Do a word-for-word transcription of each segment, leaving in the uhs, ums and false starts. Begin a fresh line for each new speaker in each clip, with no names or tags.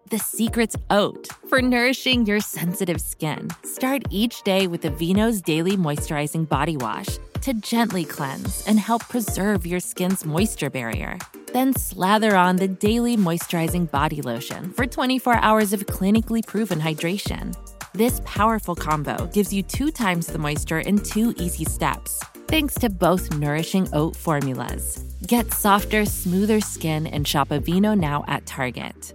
The secret's oat for nourishing your sensitive skin. Start each day with Aveeno's Daily Moisturizing Body Wash to gently cleanse and help preserve your skin's moisture barrier. Then slather on the Daily Moisturizing Body Lotion for twenty-four hours of clinically proven hydration. This powerful combo gives you two times the moisture in two easy steps, thanks to both nourishing oat formulas. Get softer, smoother skin and shop Aveeno now at Target.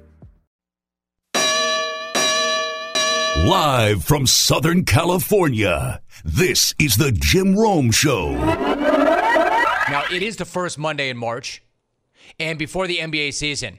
Live from Southern California, this is the Jim Rome Show.
Now, it is the first Monday in March, and before the N B A season,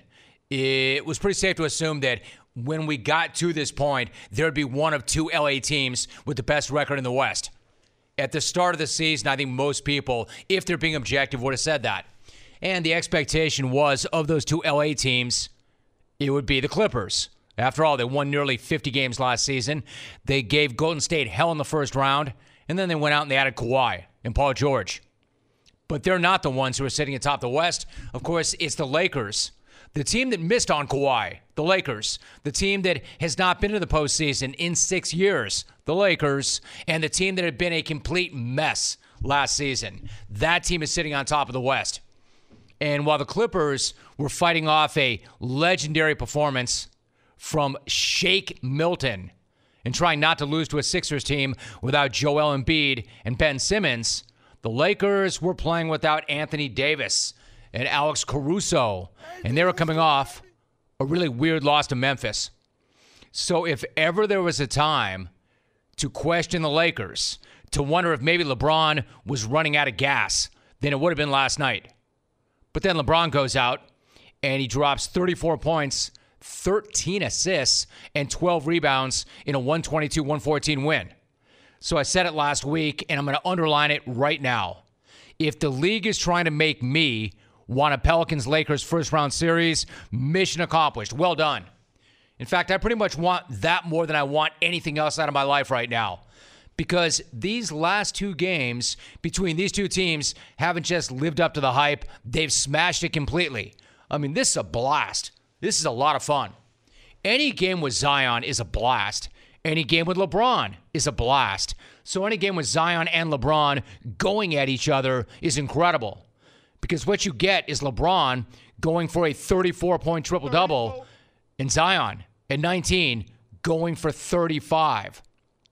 it was pretty safe to assume that when we got to this point, there'd be one of two L A teams with the best record in the West. At the start of the season, I think most people, if they're being objective, would have said that. And the expectation was of those two L A teams, it would be the Clippers. After all, they won nearly fifty games last season. They gave Golden State hell in the first round, and then they went out and they added Kawhi and Paul George. But they're not the ones who are sitting atop the West. Of course, it's the Lakers. The team that missed on Kawhi, the Lakers. The team that has not been to the postseason in six years, the Lakers. And the team that had been a complete mess last season. That team is sitting on top of the West. And while the Clippers were fighting off a legendary performance from Shake Milton and trying not to lose to a Sixers team without Joel Embiid and Ben Simmons, the Lakers were playing without Anthony Davis and Alex Caruso, and they were coming off a really weird loss to Memphis. So if ever there was a time to question the Lakers, to wonder if maybe LeBron was running out of gas, then it would have been last night. But then LeBron goes out, and he drops thirty-four points, thirteen assists, and twelve rebounds in a one twenty-two one fourteen win. So I said it last week, and I'm going to underline it right now. If the league is trying to make me want a Pelicans-Lakers first-round series, mission accomplished. Well done. In fact, I pretty much want that more than I want anything else out of my life right now. Because these last two games between these two teams haven't just lived up to the hype, they've smashed it completely. I mean, this is a blast. This is a lot of fun. Any game with Zion is a blast. Any game with LeBron is a blast. So any game with Zion and LeBron going at each other is incredible. Because what you get is LeBron going for a thirty-four point triple-double and Zion at nineteen going for thirty-five.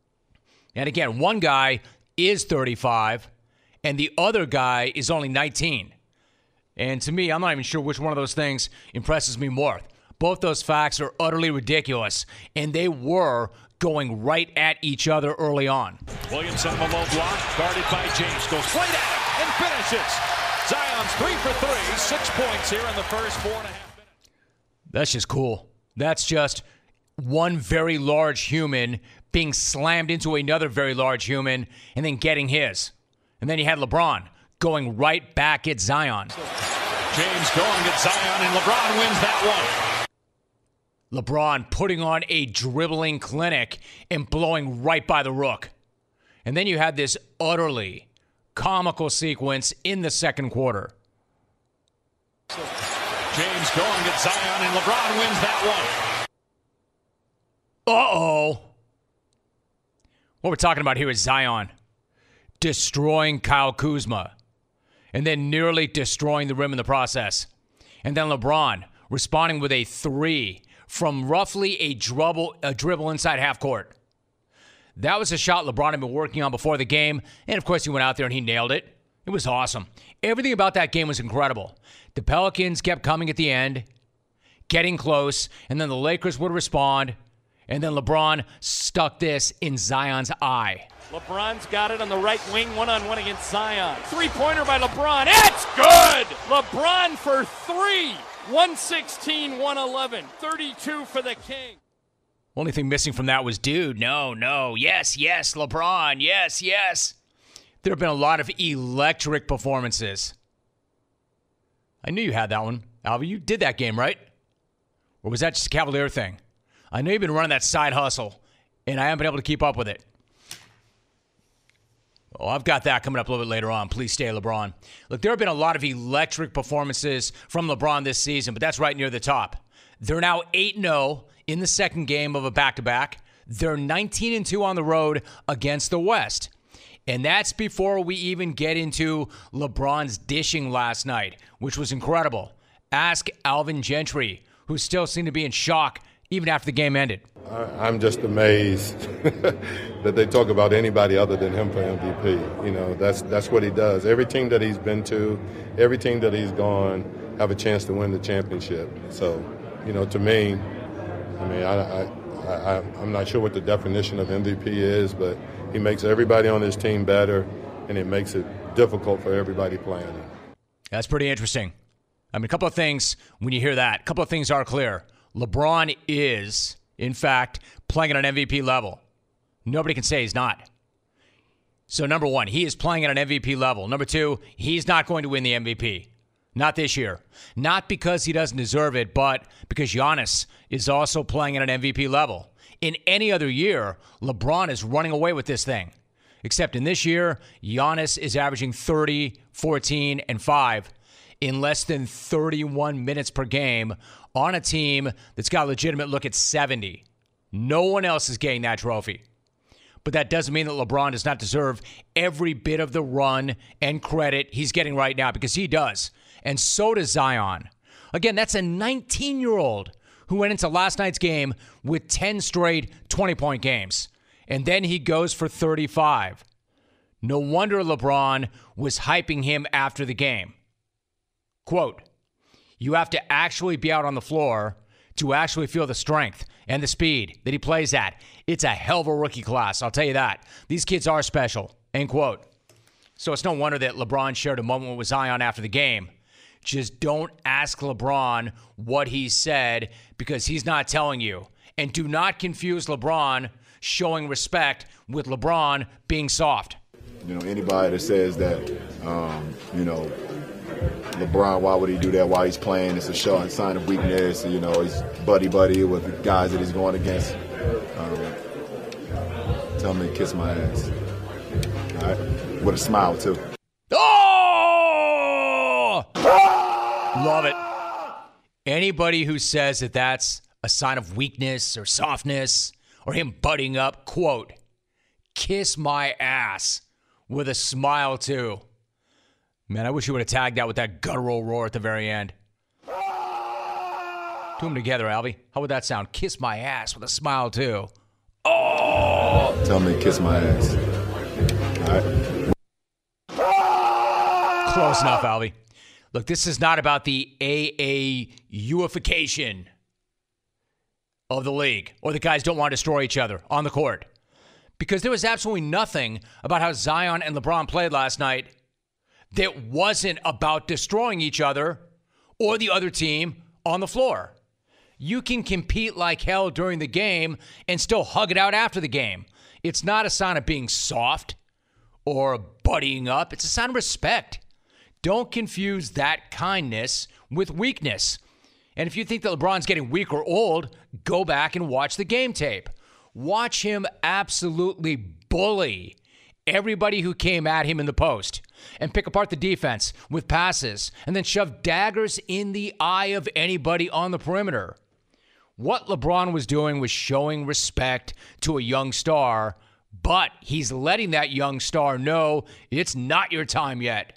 And again, one guy is thirty-five and the other guy is only nineteen. And to me, I'm not even sure which one of those things impresses me more. Both those facts are utterly ridiculous, and they were going right at each other early on.
Williamson on the low block, guarded by James, goes straight at him and finishes. Zion's three for three, six points here in the first four and a half minutes.
That's just cool. That's just one very large human being slammed into another very large human and then getting his. And then you had LeBron going right back at Zion.
James going at Zion, and LeBron wins that one.
LeBron putting on a dribbling clinic and blowing right by the rook. And then you had this utterly comical sequence in the second quarter.
James going at Zion, and LeBron wins that
one. Uh-oh. What we're talking about here is Zion destroying Kyle Kuzma and then nearly destroying the rim in the process. And then LeBron responding with a three from roughly a dribble, a dribble inside half court. That was a shot LeBron had been working on before the game, and of course he went out there and he nailed it. It was awesome. Everything about that game was incredible. The Pelicans kept coming at the end, getting close, and then the Lakers would respond, and then LeBron stuck this in Zion's eye.
LeBron's got it on the right wing, one-on-one against Zion. Three-pointer by LeBron. It's good! LeBron for three. one sixteen one eleven. thirty-two for the King.
Only thing missing from that was, dude, no, no, yes, yes, LeBron, yes, yes. There have been a lot of electric performances. I knew you had that one. Alva, you did that game, right? Or was that just a Cavalier thing? I know you've been running that side hustle, and I haven't been able to keep up with it. Oh, I've got that coming up a little bit later on. Please stay, LeBron. Look, there have been a lot of electric performances from LeBron this season, but that's right near the top. They're now eight and oh in the second game of a back-to-back. They're nineteen and two on the road against the West. And that's before we even get into LeBron's dishing last night, which was incredible. Ask Alvin Gentry, who still seemed to be in shock even after the game ended.
I'm just amazed that they talk about anybody other than him for M V P. You know, that's that's what he does. Every team that he's been to, every team that he's gone, have a chance to win the championship. So, you know, to me, I mean, I, I, I, I'm not sure what the definition of M V P is, but he makes everybody on his team better, and it makes it difficult for everybody playing.
That's pretty interesting. I mean, a couple of things when you hear that, a couple of things are clear. LeBron is, in fact, playing at an M V P level. Nobody can say he's not. So, number one, he is playing at an M V P level. Number two, he's not going to win the M V P. Not this year. Not because he doesn't deserve it, but because Giannis is also playing at an M V P level. In any other year, LeBron is running away with this thing. Except in this year, Giannis is averaging thirty, fourteen, and five in less than thirty-one minutes per game on a team that's got a legitimate look at seventy. No one else is getting that trophy. But that doesn't mean that LeBron does not deserve every bit of the run and credit he's getting right now, because he does. And so does Zion. Again, that's a nineteen-year-old who went into last night's game with ten straight twenty-point games. And then he goes for thirty-five. No wonder LeBron was hyping him after the game. Quote, "You have to actually be out on the floor to actually feel the strength and the speed that he plays at. It's a hell of a rookie class, I'll tell you that. These kids are special." End quote. So it's no wonder that LeBron shared a moment with Zion after the game. Just don't ask LeBron what he said, because he's not telling you. And do not confuse LeBron showing respect with LeBron being soft.
You know, anybody that says that, um, you know, LeBron, why would he do that while he's playing? It's a show and sign of weakness. You know, he's buddy-buddy with the guys that he's going against. Um, tell him to kiss my ass. All right? With a smile, too.
Oh! Love it. Anybody who says that that's a sign of weakness or softness or him butting up, quote, "kiss my ass," with a smile, too. Man, I wish you would have tagged that with that guttural roar at the very end. Do them together, Albie. How would that sound? Kiss my ass with a smile, too. Oh!
Tell me to kiss my ass. All right.
Close enough, Albie. Look, this is not about the A A U-ification of the league, or the guys don't want to destroy each other on the court. Because there was absolutely nothing about how Zion and LeBron played last night that wasn't about destroying each other or the other team on the floor. You can compete like hell during the game and still hug it out after the game. It's not a sign of being soft or buddying up. It's a sign of respect. Don't confuse that kindness with weakness. And if you think that LeBron's getting weak or old, go back and watch the game tape. Watch him absolutely bully everybody who came at him in the post and pick apart the defense with passes and then shove daggers in the eye of anybody on the perimeter. What LeBron was doing was showing respect to a young star, but he's letting that young star know it's not your time yet.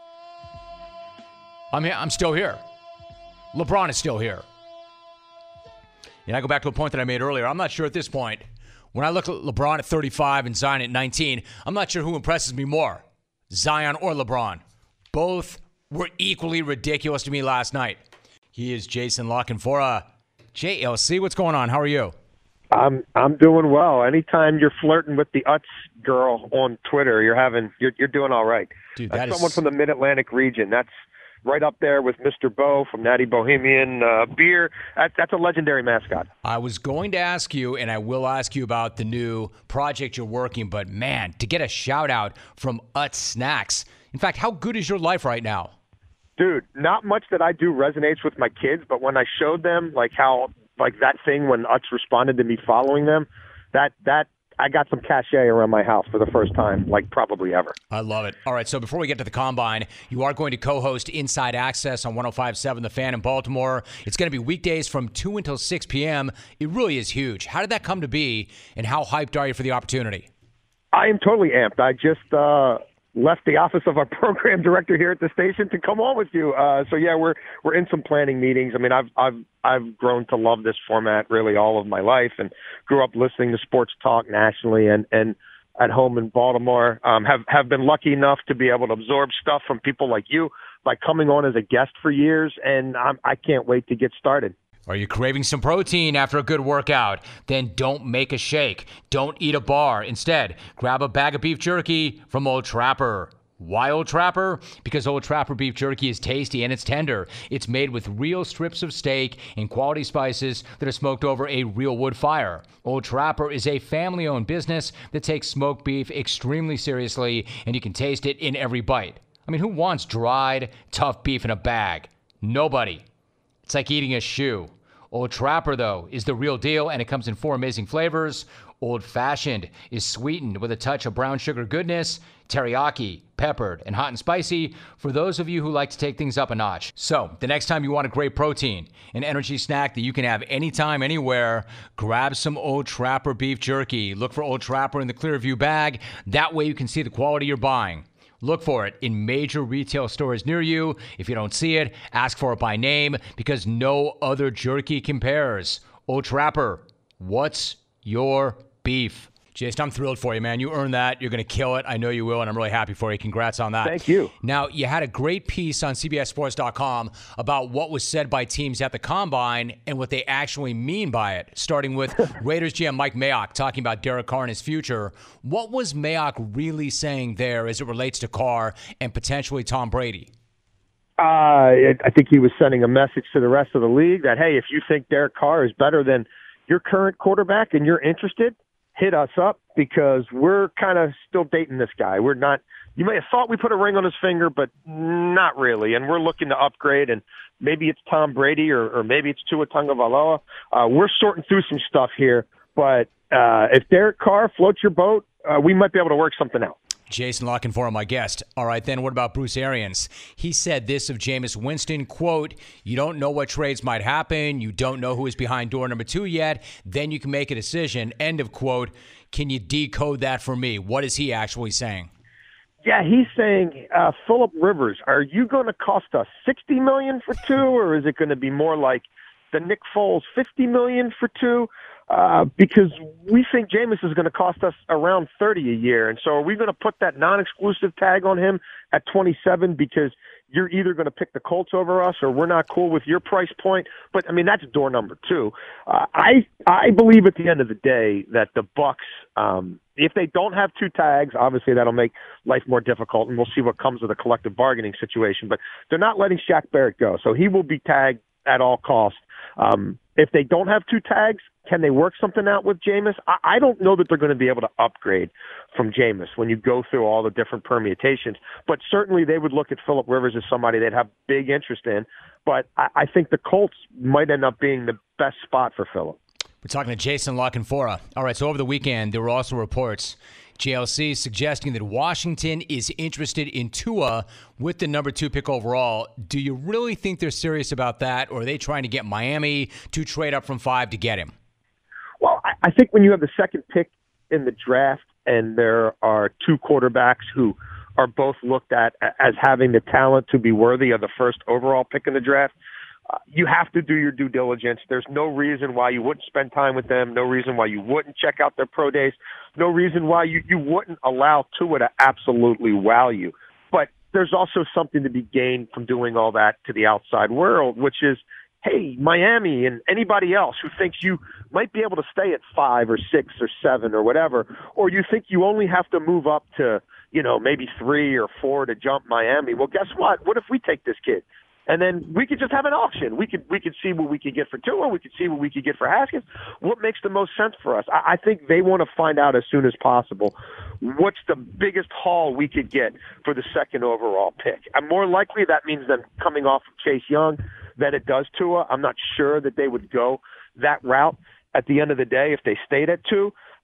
I'm here. I'm still here. LeBron is still here. And I go back to a point that I made earlier. I'm not sure at this point, when I look at LeBron at thirty-five and Zion at nineteen, I'm not sure who impresses me more, Zion or LeBron. Both were equally ridiculous to me last night. He is Jason La Canfora. J L C, what's going on? How are you?
I'm I'm doing well. Anytime you're flirting with the Utz girl on Twitter, you're having you're you're doing all right.
Dude,
that's
that is...
someone from the Mid-Atlantic region. That's right up there with Mister Bo from Natty Bohemian uh, Beer. That's, that's a legendary mascot.
I was going to ask you, and I will ask you about the new project you're working, but man, to get a shout-out from Utz Snacks. In fact, how good is your life right now?
Dude, not much that I do resonates with my kids, but when I showed them, like, how, like, that thing when Utz responded to me following them, that, that I got some cachet around my house for the first time, like probably ever.
I love it. All right, so before we get to the Combine, you are going to co-host Inside Access on one oh five point seven The Fan in Baltimore. It's going to be weekdays from two until six p.m. It really is huge. How did that come to be, and how hyped are you for the opportunity?
I am totally amped. I just uh, left the office of our program director here at the station to come on with you. Uh, so yeah, we're we're in some planning meetings. I mean, I've I've I've grown to love this format really all of my life, and grew up listening to sports talk nationally and and at home in Baltimore. Um, have have been lucky enough to be able to absorb stuff from people like you by coming on as a guest for years, and I'm, I can't wait to get started.
Are you craving some protein after a good workout? Then don't make a shake. Don't eat a bar. Instead, grab a bag of beef jerky from Old Trapper. Why Old Trapper? Because Old Trapper beef jerky is tasty and it's tender. It's made with real strips of steak and quality spices that are smoked over a real wood fire. Old Trapper is a family-owned business that takes smoked beef extremely seriously, and you can taste it in every bite. I mean, who wants dried, tough beef in a bag? Nobody. It's like eating a shoe. Old Trapper, though, is the real deal, and it comes in four amazing flavors. Old Fashioned is sweetened with a touch of brown sugar goodness, teriyaki, peppered, and hot and spicy for those of you who like to take things up a notch. So, the next time you want a great protein, an energy snack that you can have anytime, anywhere, grab some Old Trapper beef jerky. Look for Old Trapper in the Clearview bag. That way you can see the quality you're buying. Look for it in major retail stores near you. If you don't see it, ask for it by name, because no other jerky compares. Old Trapper, what's your beef? Jason, I'm thrilled for you, man. You earned that. You're going to kill it. I know you will, and I'm really happy for you. Congrats on that.
Thank you.
Now, you had a great piece on C B S Sports dot com about what was said by teams at the Combine and what they actually mean by it, starting with Raiders G M Mike Mayock talking about Derek Carr and his future. What was Mayock really saying there as it relates to Carr and potentially Tom Brady?
Uh, I think he was sending a message to the rest of the league that, hey, if you think Derek Carr is better than your current quarterback and you're interested, hit us up, because we're kind of still dating this guy. We're not, you may have thought we put a ring on his finger, but not really. And we're looking to upgrade, and maybe it's Tom Brady or, or maybe it's Tua Tagovailoa. Uh, we're sorting through some stuff here, but uh, if Derek Carr floats your boat, uh, we might be able to work something out.
Jason La Canfora, my guest. All right, then what about Bruce Arians? He said this of Jameis Winston, quote, you don't know what trades might happen. You don't know who is behind door number two yet. Then you can make a decision. End of quote. Can you decode that for me? What is he actually saying?
Yeah, he's saying, uh, Phillip Rivers, are you going to cost us sixty million dollars for two, or is it going to be more like the Nick Foles fifty million dollars for two? Uh, because we think Jameis is going to cost us around thirty a year. And so are we going to put that non-exclusive tag on him at twenty-seven because you're either going to pick the Colts over us or we're not cool with your price point? But, I mean, that's door number two. Uh, I I believe at the end of the day that the Bucs, um, if they don't have two tags, obviously that'll make life more difficult, and we'll see what comes with a collective bargaining situation. But they're not letting Shaq Barrett go, so he will be tagged at all costs. Um, if they don't have two tags, can they work something out with Jameis? I, I don't know that they're going to be able to upgrade from Jameis when you go through all the different permutations. But certainly they would look at Phillip Rivers as somebody they'd have big interest in. But I, I think the Colts might end up being the best spot for Phillip.
We're talking to Jason La Canfora. All right, so over the weekend, there were also reports, J L C, suggesting that Washington is interested in Tua with the number two pick overall. Do you really think they're serious about that, or are they trying to get Miami to trade up from five to get him?
Well, I think when you have the second pick in the draft and there are two quarterbacks who are both looked at as having the talent to be worthy of the first overall pick in the draft, uh, you have to do your due diligence. There's no reason why you wouldn't spend time with them, no reason why you wouldn't check out their pro days, no reason why you, you wouldn't allow Tua to absolutely wow you. But there's also something to be gained from doing all that to the outside world, which is, hey, Miami and anybody else who thinks you might be able to stay at five or six or seven or whatever, or you think you only have to move up to, you know, maybe three or four to jump Miami. Well, guess what? What if we take this kid? And then we could just have an auction. We could we could see what we could get for Tua. We could see what we could get for Haskins. What makes the most sense for us? I, I think they want to find out as soon as possible what's the biggest haul we could get for the second overall pick. And more likely that means them coming off of Chase Young than it does Tua. I'm not sure that they would go that route at the end of the day if they stayed at two.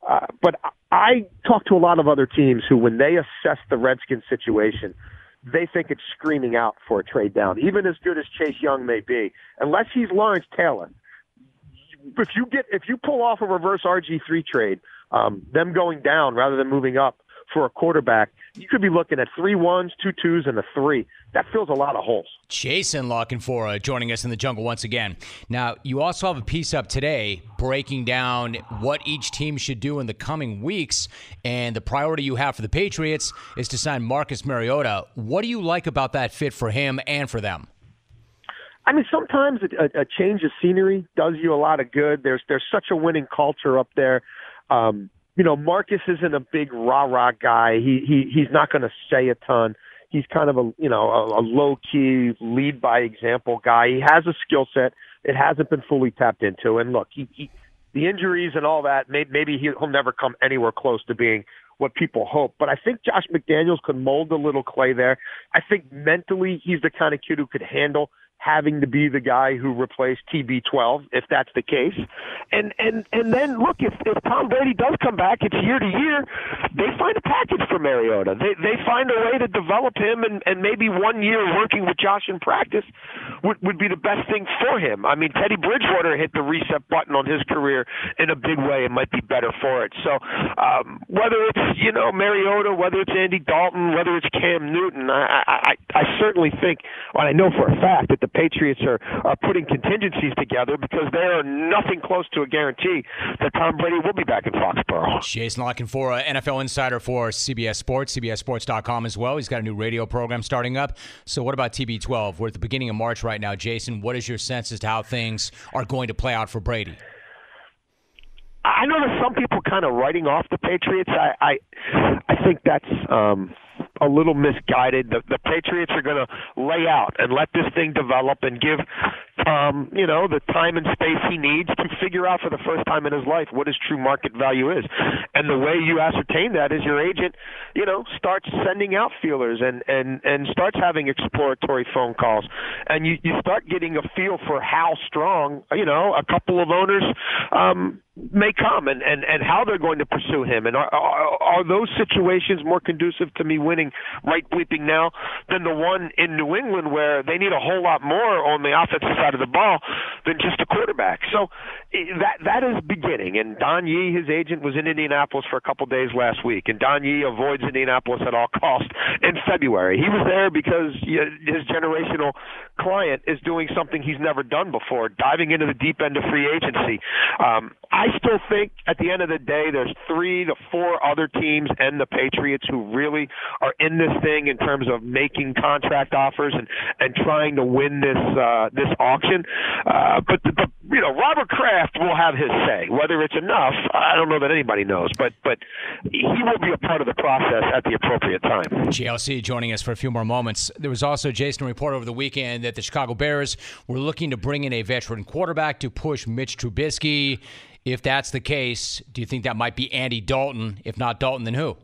Uh, but I talk to a lot of other teams who, when they assess the Redskins situation, they think it's screaming out for a trade down, even as good as Chase Young may be, unless he's Lawrence Taylor. If you get if you pull off a reverse R G three trade, um, them going down rather than moving up for a quarterback, you could be looking at three ones, two twos, and a three. That fills a lot of holes.
Jason La Canfora joining us in the jungle once again. Now, you also have a piece up today breaking down what each team should do in the coming weeks, and the priority you have for the Patriots is to sign Marcus Mariota. What do you like about that fit for him and for them?
I mean, sometimes a, a change of scenery does you a lot of good. There's there's such a winning culture up there. Um, you know, Marcus isn't a big rah-rah guy. He he he's not going to say a ton. He's kind of a you know a, a low-key, lead-by-example guy. He has a skill set. It hasn't been fully tapped into. And look, he, he the injuries and all that, maybe, maybe he'll never come anywhere close to being what people hope. But I think Josh McDaniels could mold a little clay there. I think mentally he's the kind of kid who could handle having to be the guy who replaced T B twelve, if that's the case. And and and then, look, if, if Tom Brady does come back, it's year to year, they find a package for Mariota. They they find a way to develop him, and, and maybe one year working with Josh in practice would, would be the best thing for him. I mean, Teddy Bridgewater hit the reset button on his career in a big way. It might be better for it. So um, whether it's, you know, Mariota, whether it's Andy Dalton, whether it's Cam Newton, I, I, I certainly think, well, I know for a fact that the Patriots are, are putting contingencies together because they are nothing close to a guarantee that Tom Brady will be back in Foxborough.
Jason La Canfora, N F L insider for C B S Sports, C B S Sports dot com as well. He's got a new radio program starting up. So what about T B twelve? We're at the beginning of March right now. Jason, what is your sense as to how things are going to play out for Brady?
I know there's some people kind of writing off the Patriots. I I, I think that's um, a little misguided. The, the Patriots are going to lay out and let this thing develop and give um, you know, the time and space he needs to figure out for the first time in his life what his true market value is. And the way you ascertain that is your agent, you know, starts sending out feelers and, and, and starts having exploratory phone calls. And you, you start getting a feel for how strong, you know, a couple of owners um, may come and, and, and how they're going to pursue him. And are, are, are those situations more conducive to me winning right bleeping now than the one in New England where they need a whole lot more on the offensive side of the ball than just a quarterback? So that that is beginning. And Don Yee, his agent, was in Indianapolis for a couple days last week. And Don Yee avoids Indianapolis at all costs in February. He was there because his generational client is doing something he's never done before, diving into the deep end of free agency. Um, I still think at the end of the day there's three to four other teams and the Patriots who really are in this thing in terms of making contract offers and, and trying to win this uh, this auction. Uh, but, the, the, you know, Robert Kraft will have his say. Whether it's enough, I don't know that anybody knows. But, but he will be a part of the process at the appropriate time.
G L C joining us for a few more moments. There was also, Jason, a report over the weekend that the Chicago Bears were looking to bring in a veteran quarterback to push Mitch Trubisky. If that's the case, do you think that might be Andy Dalton? If not Dalton, then who?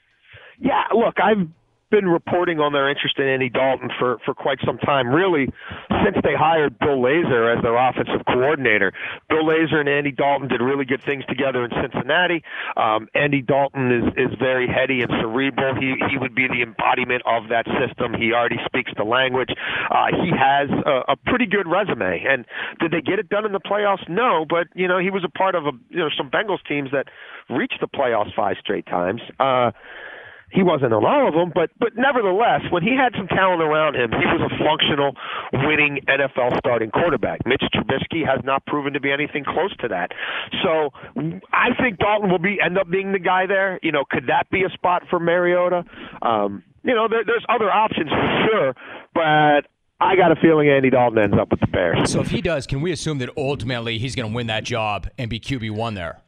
Yeah, look, I've been reporting on their interest in Andy Dalton for, for quite some time, really since they hired Bill Lazor as their offensive coordinator. Bill Lazor and Andy Dalton did really good things together in Cincinnati. Um, Andy Dalton is, is very heady and cerebral. He he would be the embodiment of that system. He already speaks the language. Uh, he has a, a pretty good resume. And did they get it done in the playoffs? No, but, you know, he was a part of a, you know, some Bengals teams that reached the playoffs five straight times. Uh, He wasn't on all of them, but but nevertheless, when he had some talent around him, he was a functional, winning N F L starting quarterback. Mitch Trubisky has not proven to be anything close to that. So I think Dalton will be end up being the guy there. You know, could that be a spot for Mariota? Um, you know, there, there's other options for sure, but I got a feeling Andy Dalton ends up with the Bears.
So if he does, can we assume that ultimately he's going to win that job and be Q B one there?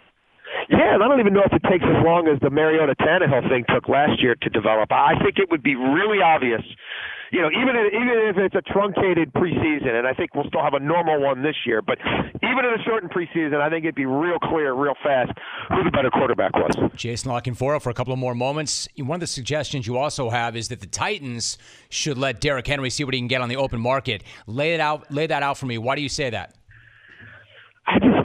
Yeah, and I don't even know if it takes as long as the Mariota Tannehill thing took last year to develop. I think it would be really obvious, you know, even if, even if it's a truncated preseason, and I think we'll still have a normal one this year, but even in a shortened preseason, I think it'd be real clear, real fast, who the better quarterback was.
Jason La Canfora for a couple of more moments. One of the suggestions you also have is that the Titans should let Derrick Henry see what he can get on the open market. Lay it out, lay that out for me. Why do you say that?
I just think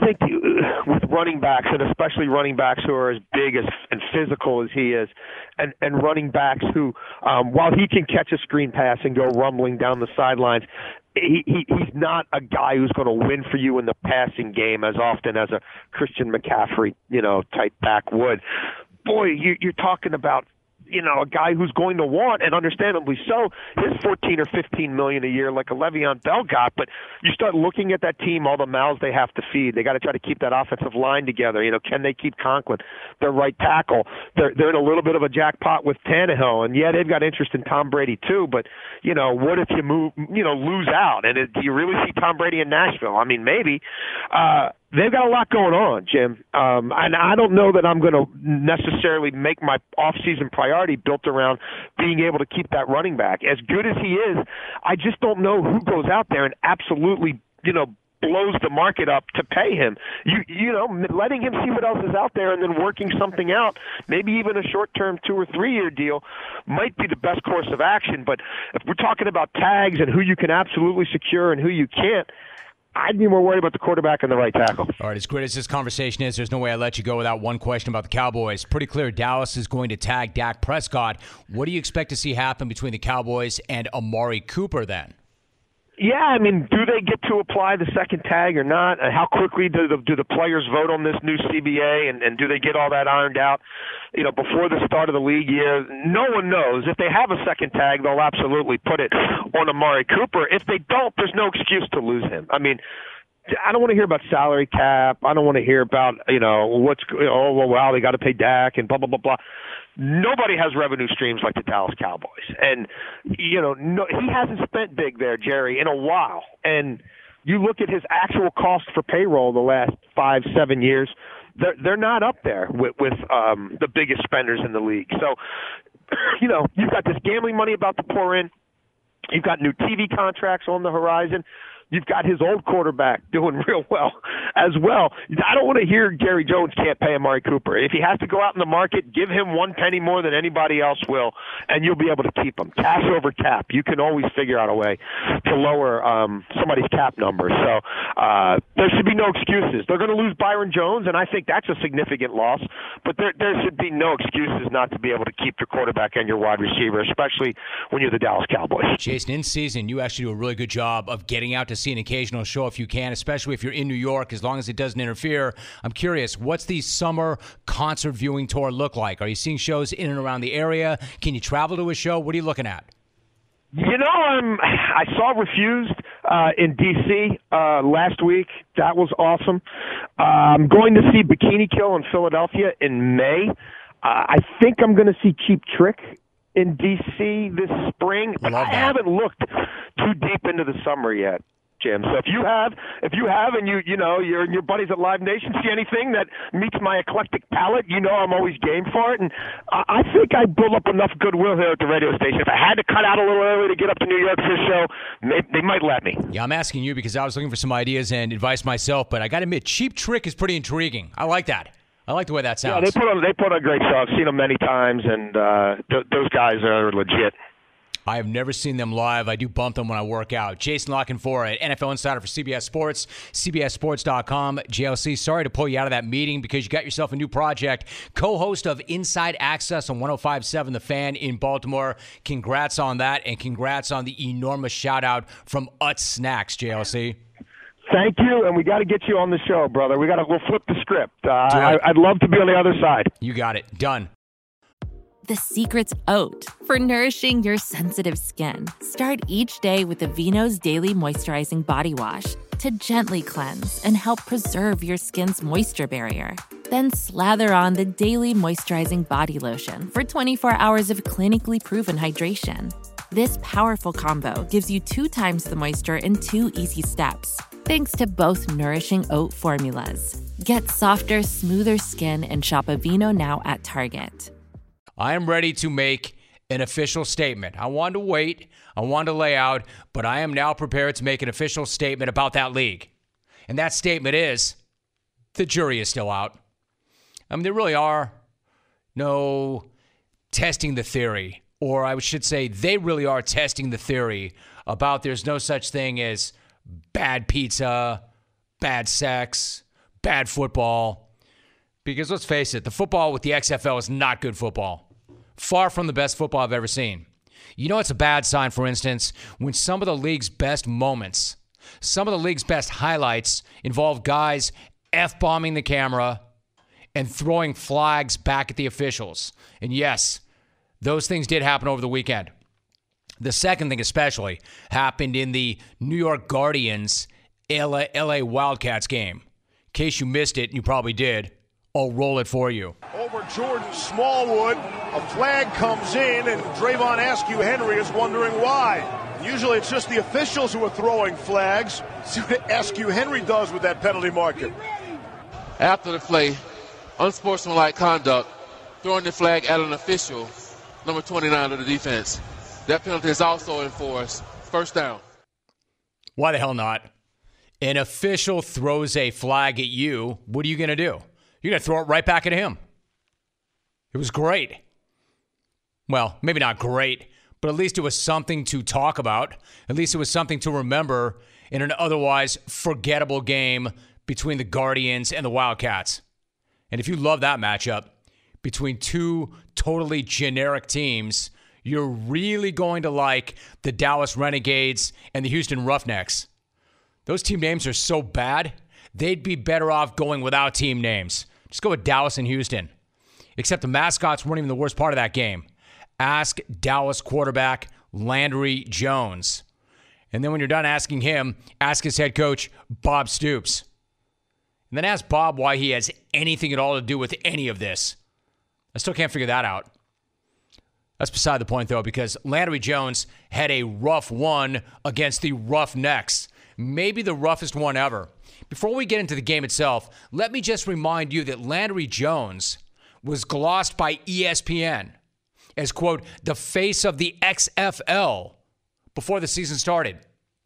think with running backs, and especially running backs who are as big as and physical as he is, and, and running backs who, um, while he can catch a screen pass and go rumbling down the sidelines, he, he he's not a guy who's going to win for you in the passing game as often as a Christian McCaffrey, you know, type back would. Boy, you, you're talking about, you know, a guy who's going to want, and understandably so, his fourteen or fifteen million a year like a Le'Veon Bell got. But you start looking at that team, all the mouths they have to feed. They got to try to keep that offensive line together. You know, can they keep Conklin, their right tackle? They're they're in a little bit of a jackpot with Tannehill, and yeah, they've got interest in Tom Brady too. But you know, what if you move, you know, lose out? And it, do you really see Tom Brady in Nashville? I mean, maybe. Uh, They've got a lot going on, Jim. Um, and I don't know that I'm going to necessarily make my off-season priority built around being able to keep that running back. As good as he is, I just don't know who goes out there and absolutely, you know, blows the market up to pay him. You you know, letting him see what else is out there and then working something out, maybe even a short-term two- or three-year deal, might be the best course of action. But if we're talking about tags and who you can absolutely secure and who you can't, I'd be more worried about the quarterback and the right tackle.
All right, as great as this conversation is, there's no way I let you go without one question about the Cowboys. Pretty clear Dallas is going to tag Dak Prescott. What do you expect to see happen between the Cowboys and Amari Cooper then?
Yeah, I mean, do they get to apply the second tag or not? And how quickly do the do the players vote on this new C B A, and, and do they get all that ironed out, you know, before the start of the league year? No one knows. If they have a second tag, they'll absolutely put it on Amari Cooper. If they don't, there's no excuse to lose him. I mean, I don't want to hear about salary cap. I don't want to hear about, you know, what's, oh, well, wow, they got to pay Dak and blah, blah, blah, blah. Nobody has revenue streams like the Dallas Cowboys. And, you know, no, he hasn't spent big there, Jerry, in a while. And you look at his actual cost for payroll the last five, seven years, they're, they're not up there with, with um, the biggest spenders in the league. So, you know, you've got this gambling money about to pour in. You've got new T V contracts on the horizon. You've got his old quarterback doing real well as well. I don't want to hear Gary Jones can't pay Amari Cooper. If he has to go out in the market, give him one penny more than anybody else will, and you'll be able to keep him. Cash over cap. You can always figure out a way to lower um, somebody's cap number. So uh, there should be no excuses. They're going to lose Byron Jones, and I think that's a significant loss, but there, there should be no excuses not to be able to keep your quarterback and your wide receiver, especially when you're the Dallas Cowboys.
Jason, in season, you actually do a really good job of getting out to see an occasional show if you can, especially if you're in New York, as long as it doesn't interfere. I'm curious, what's the summer concert viewing tour look like? Are you seeing shows in and around the area? Can you travel to a show? What are you looking at?
You know, um, I saw Refused uh, in D C uh, last week. That was awesome. Uh, I'm going to see Bikini Kill in Philadelphia in May. Uh, I think I'm going to see Cheap Trick in D C this spring, but I haven't looked too deep into the summer yet, Jim. So if you have, if you have, and you you know your your buddies at Live Nation see anything that meets my eclectic palate, you know I'm always game for it. And I, I think I built up enough goodwill here at the radio station. If I had to cut out a little early to get up to New York for a show, they, they might let me.
Yeah, I'm asking you because I was looking for some ideas and advice myself, but I got to admit, Cheap Trick is pretty intriguing. I like that. I like the way that sounds.
Yeah, they put on they put on a great show. I've seen them many times, and uh, th- those guys are legit.
I have never seen them live. I do bump them when I work out. Jason La Canfora, N F L Insider for C B S Sports, C B S Sports dot com. J L C, sorry to pull you out of that meeting because you got yourself a new project. Co-host of Inside Access on one oh five point seven The Fan in Baltimore. Congrats on that, and congrats on the enormous shout-out from Utz Snacks, J L C.
Thank you, and we got to get you on the show, brother. We got to we'll flip the script. Uh, I, I'd love to be on the other side.
You got it. Done.
The secret's oat for nourishing your sensitive skin. Start each day with Aveeno's Daily Moisturizing Body Wash to gently cleanse and help preserve your skin's moisture barrier. Then slather on the Daily Moisturizing Body Lotion for twenty-four hours of clinically proven hydration. This powerful combo gives you two times the moisture in two easy steps, thanks to both nourishing oat formulas. Get softer, smoother skin and shop Aveeno now at Target.
I am ready to make an official statement. I wanted to wait, I wanted to lay out, but I am now prepared to make an official statement about that league. And that statement is, the jury is still out. I mean, there really are no testing the theory, or I should say they really are testing the theory about there's no such thing as bad pizza, bad sex, bad football. Because let's face it, the football with the X F L is not good football. Far from the best football I've ever seen. You know it's a bad sign, for instance, when some of the league's best moments, some of the league's best highlights involve guys F-bombing the camera and throwing flags back at the officials. And yes, those things did happen over the weekend. The second thing especially happened in the New York Guardians L A, L A Wildcats game. In case you missed it, and you probably did, I'll roll it for you.
Over Jordan Smallwood, a flag comes in, and Drayvon Askew Henry is wondering why. Usually it's just the officials who are throwing flags. See what Askew Henry does with that penalty marker.
After the play, unsportsmanlike conduct, throwing the flag at an official, number twenty-nine of the defense. That penalty is also enforced. First down.
Why the hell not? An official throws a flag at you. What are you going to do? You're going to throw it right back at him. It was great. Well, maybe not great, but at least it was something to talk about. At least it was something to remember in an otherwise forgettable game between the Guardians and the Wildcats. And if you love that matchup between two totally generic teams, you're really going to like the Dallas Renegades and the Houston Roughnecks. Those team names are so bad, they'd be better off going without team names. Just go with Dallas and Houston. Except the mascots weren't even the worst part of that game. Ask Dallas quarterback Landry Jones. And then when you're done asking him, ask his head coach, Bob Stoops. And then ask Bob why he has anything at all to do with any of this. I still can't figure that out. That's beside the point, though, because Landry Jones had a rough one against the Roughnecks. Maybe the roughest one ever. Before we get into the game itself, let me just remind you that Landry Jones was glossed by E S P N as, quote, the face of the X F L before the season started.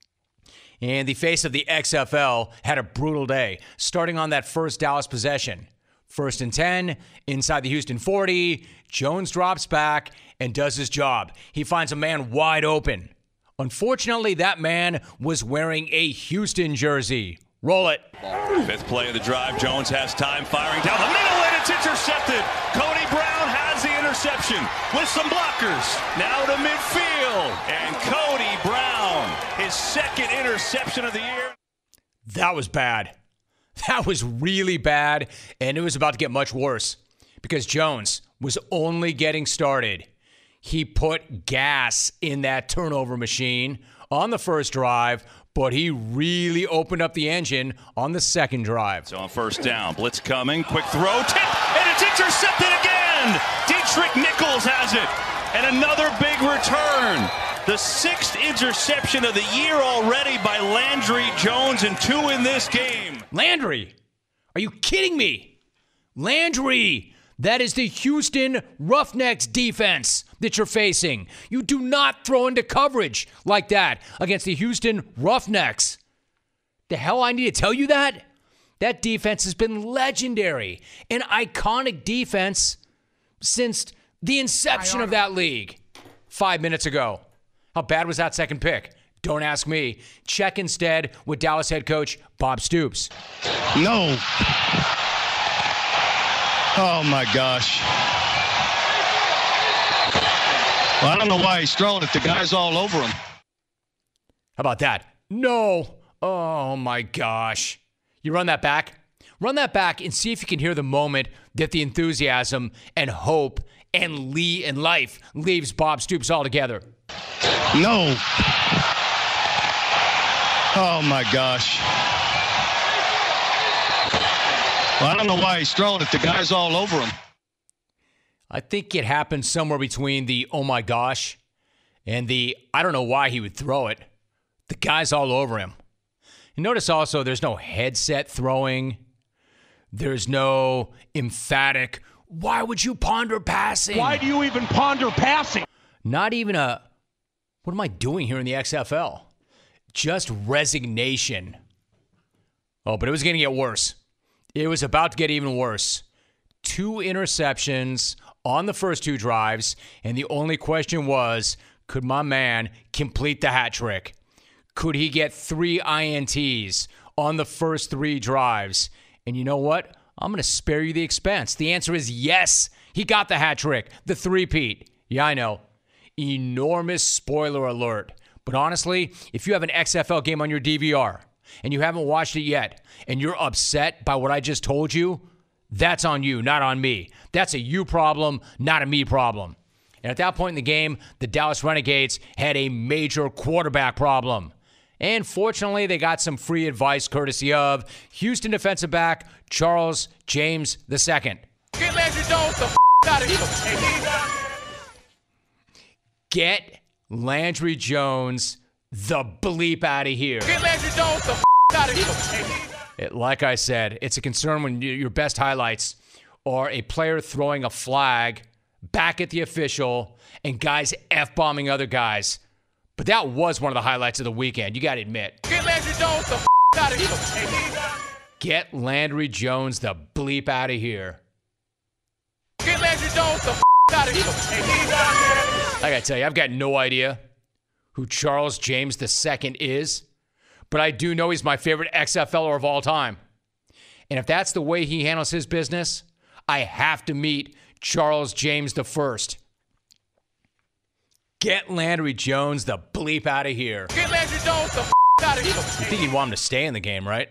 And the face of the X F L had a brutal day, starting on that first Dallas possession. First and ten, inside the Houston forty, Jones drops back and does his job. He finds a man wide open. Unfortunately, that man was wearing a Houston jersey. Roll it.
Fifth play of the drive. Jones has time, firing down the middle, and it's intercepted. Cody Brown has the interception with some blockers. Now to midfield, and Cody Brown, his second interception of the year.
That was bad. That was really bad, and it was about to get much worse because Jones was only getting started. He put gas in that turnover machine on the first drive, but he really opened up the engine on the second drive.
So on first down, blitz coming, quick throw, tip, and it's intercepted again. Dietrich Nichols has it, and another big return. The sixth interception of the year already by Landry Jones, and two in this game.
Landry, are you kidding me? Landry, that is the Houston Roughnecks defense that you're facing. You do not throw into coverage like that against the Houston Roughnecks. The hell I need to tell you that? That defense has been legendary, an iconic defense since the inception of that league five minutes ago. How bad was that second pick? Don't ask me. Check instead with Dallas head coach Bob Stoops.
No. Oh, my gosh. Well, I don't know why he's throwing it. The guy's all over him.
How about that? No. Oh, my gosh. You run that back? Run that back and see if you can hear the moment that the enthusiasm and hope and Lee and life leaves Bob Stoops altogether.
No. Oh, my gosh. Well, I don't know why he's throwing it. The guy's all over him.
I think it happened somewhere between the oh my gosh and the I don't know why he would throw it. The guy's all over him. And notice also there's no headset throwing. There's no emphatic, why would you ponder passing?
Why do you even ponder passing?
Not even a, what am I doing here in the X F L? Just resignation. Oh, but it was going to get worse. It was about to get even worse. Two interceptions on the first two drives, and the only question was, could my man complete the hat trick? Could he get three I N Ts on the first three drives? And you know what? I'm going to spare you the expense. The answer is yes. He got the hat trick, the three-peat. Yeah, I know. Enormous spoiler alert. But honestly, if you have an X F L game on your D V R and you haven't watched it yet and you're upset by what I just told you, that's on you, not on me. That's a you problem, not a me problem. And at that point in the game, the Dallas Renegades had a major quarterback problem. And fortunately, they got some free advice courtesy of Houston defensive back Charles James the Second.
Get Landry Jones the f*** out of here.
Get Landry Jones the bleep out of here.
Get Landry Jones the f*** out of here.
It, like I said, it's a concern when you, your best highlights are a player throwing a flag back at the official and guys F-bombing other guys. But that was one of the highlights of the weekend, you got to admit.
Get Landry Jones the f*** out of here.
Get Landry Jones the bleep out of here.
Get Landry Jones the f*** out of here.
I got to tell you, I've got no idea who Charles James the Second is, but I do know he's my favorite X F L er of all time. And if that's the way he handles his business, I have to meet Charles James the First. Get Landry Jones the bleep out of here.
Get Landry Jones the f*** out of here.
You think he'd want him to stay in the game, right?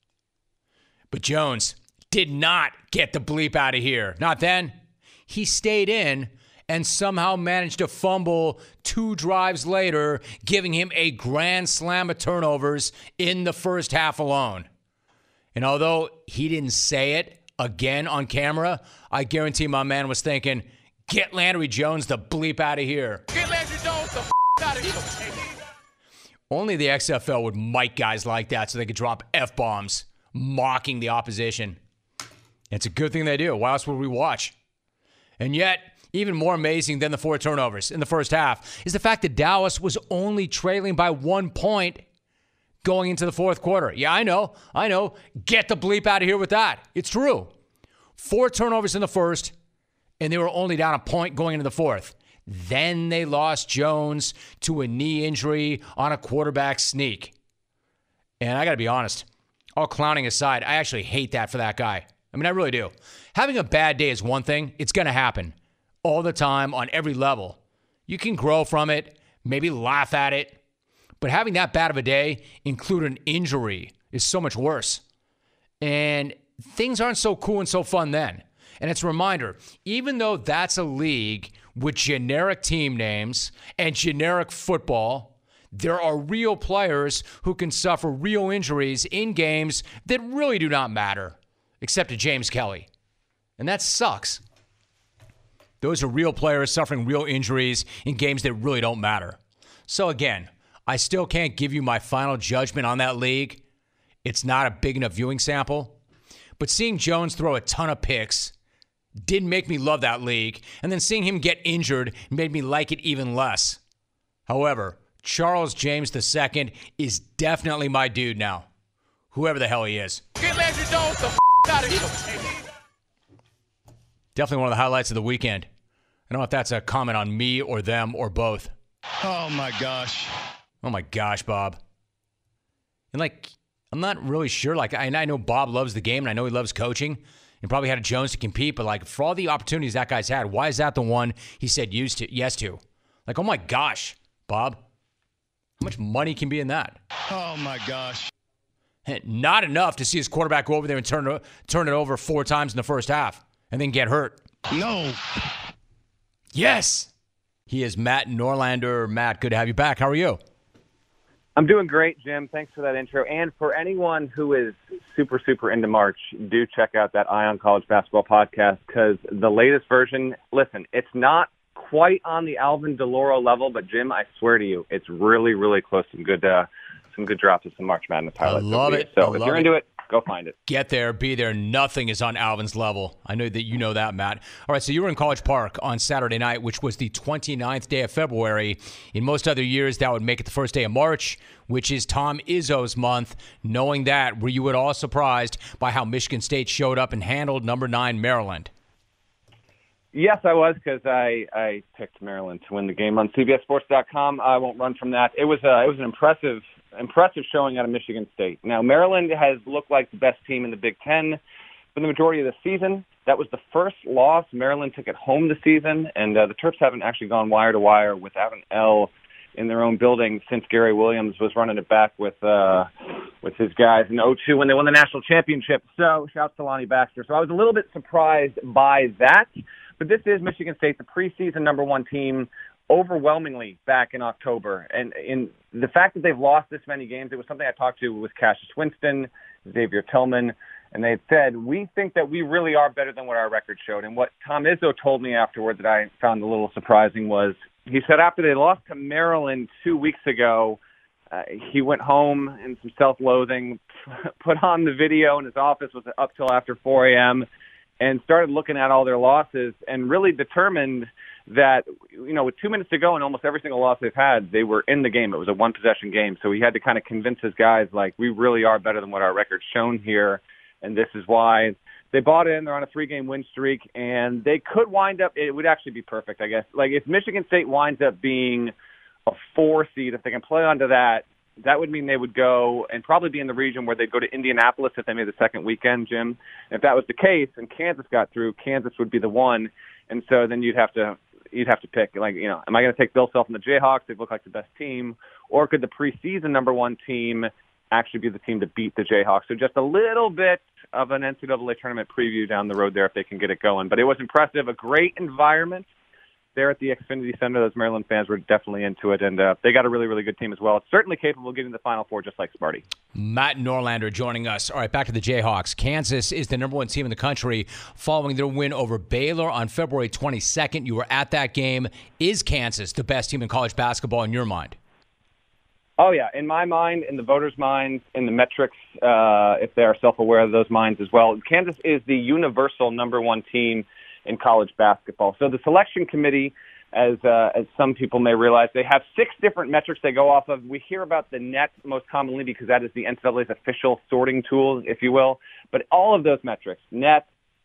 But Jones did not get the bleep out of here. Not then. He stayed in and somehow managed to fumble two drives later, giving him a grand slam of turnovers in the first half alone. And although he didn't say it again on camera, I guarantee my man was thinking, get Landry Jones the bleep out of here.
Get Landry Jones the f*** out of here.
Only the X F L would mic guys like that so they could drop F-bombs, mocking the opposition. It's a good thing they do. Why else would we watch? And yet, even more amazing than the four turnovers in the first half is the fact that Dallas was only trailing by one point going into the fourth quarter. Yeah, I know. I know. Get the bleep out of here with that. It's true. Four turnovers in the first, and they were only down a point going into the fourth. Then they lost Jones to a knee injury on a quarterback sneak. And I got to be honest, all clowning aside, I actually hate that for that guy. I mean, I really do. Having a bad day is one thing. It's going to happen all the time on every level. You can grow from it, maybe laugh at it. But having that bad of a day, include an injury, is so much worse. And things aren't so cool and so fun then. And it's a reminder, even though that's a league with generic team names and generic football, there are real players who can suffer real injuries in games that really do not matter, except to James Kelly. And that sucks. Those are real players suffering real injuries in games that really don't matter. So again, I still can't give you my final judgment on that league. It's not a big enough viewing sample. But seeing Jones throw a ton of picks didn't make me love that league. And then seeing him get injured made me like it even less. However, Charles James the Second is definitely my dude now. Whoever the hell he is.
Get Landry Jones the f*** out of here.
Definitely one of the highlights of the weekend. I don't know if that's a comment on me or them or both.
Oh, my gosh.
Oh, my gosh, Bob. And, like, I'm not really sure. Like, I, I know Bob loves the game, and I know he loves coaching, and probably had a Jones to compete. But, like, for all the opportunities that guy's had, why is that the one he said used to, yes to? Like, oh, my gosh, Bob. How much money can be in that?
Oh, my gosh.
Not enough to see his quarterback go over there and turn, turn it over four times in the first half and then get hurt.
No.
Yes. He is Matt Norlander. Matt, good to have you back. How are you?
I'm doing great, Jim. Thanks for that intro. And for anyone who is super, super into March, do check out that Eye on College Basketball podcast because the latest version, listen, it's not quite on the Alvin DeLauro level, but Jim, I swear to you, it's really, really close. Some good, uh, some good drops of some March Madness highlights.
I love it.
So
I
if
love
you're
it.
into it, go find it.
Get there, be there. Nothing is on Alvin's level. I know that you know that, Matt. All right, so you were in College Park on Saturday night, which was the twenty-ninth day of February. In most other years, that would make it the first day of March, which is Tom Izzo's month. Knowing that, were you at all surprised by how Michigan State showed up and handled number nine Maryland?
Yes, I was, because I, I picked Maryland to win the game on C B S Sports dot com. I won't run from that. It was a, it was an impressive impressive showing out of Michigan State. Now, Maryland has looked like the best team in the Big Ten for the majority of the season. That was the first loss Maryland took at home this season, and uh, the Terps haven't actually gone wire to wire without an L in their own building since Gary Williams was running it back with uh, with his guys in oh two when they won the national championship. So, shouts to Lonnie Baxter. So I was a little bit surprised by that. But this is Michigan State, the preseason number one team, overwhelmingly back in October. And in the fact that they've lost this many games, it was something I talked to with Cassius Winston, Xavier Tillman, and they had said, we think that we really are better than what our record showed. And what Tom Izzo told me afterward that I found a little surprising was, he said after they lost to Maryland two weeks ago, uh, he went home in some self-loathing, put on the video in his office, was up till after four a.m., and started looking at all their losses and really determined that, you know, with two minutes to go and almost every single loss they've had, they were in the game. It was a one-possession game. So he had to kind of convince his guys, like, we really are better than what our record's shown here, and this is why. They bought in. They're on a three-game win streak, and they could wind up – it would actually be perfect, I guess. Like, if Michigan State winds up being a four seed, if they can play onto that, that would mean they would go and probably be in the region where they'd go to Indianapolis if they made the second weekend, Jim. If that was the case and Kansas got through, Kansas would be the one. And so then you'd have to you'd have to pick, like, you know, am I going to take Bill Self and the Jayhawks? They look like the best team. Or could the preseason number one team actually be the team to beat the Jayhawks? So just a little bit of an N C double A tournament preview down the road there if they can get it going. But it was impressive, a great environment there at the Xfinity Center. Those Maryland fans were definitely into it, and uh, they got a really, really good team as well. It's certainly capable of getting to the Final Four, just like Sparty.
Matt Norlander joining us. All right, back to the Jayhawks. Kansas is the number one team in the country following their win over Baylor on February twenty-second. You were at that game. Is Kansas the best team in college basketball in your mind?
Oh, yeah. In my mind, in the voters' minds, in the metrics, uh, if they are self-aware of those minds as well, Kansas is the universal number one team in college basketball. So the selection committee, as uh, as some people may realize, they have six different metrics they go off of. We hear about the net most commonly because that is the N C double A's official sorting tool, if you will. But all of those metrics, net,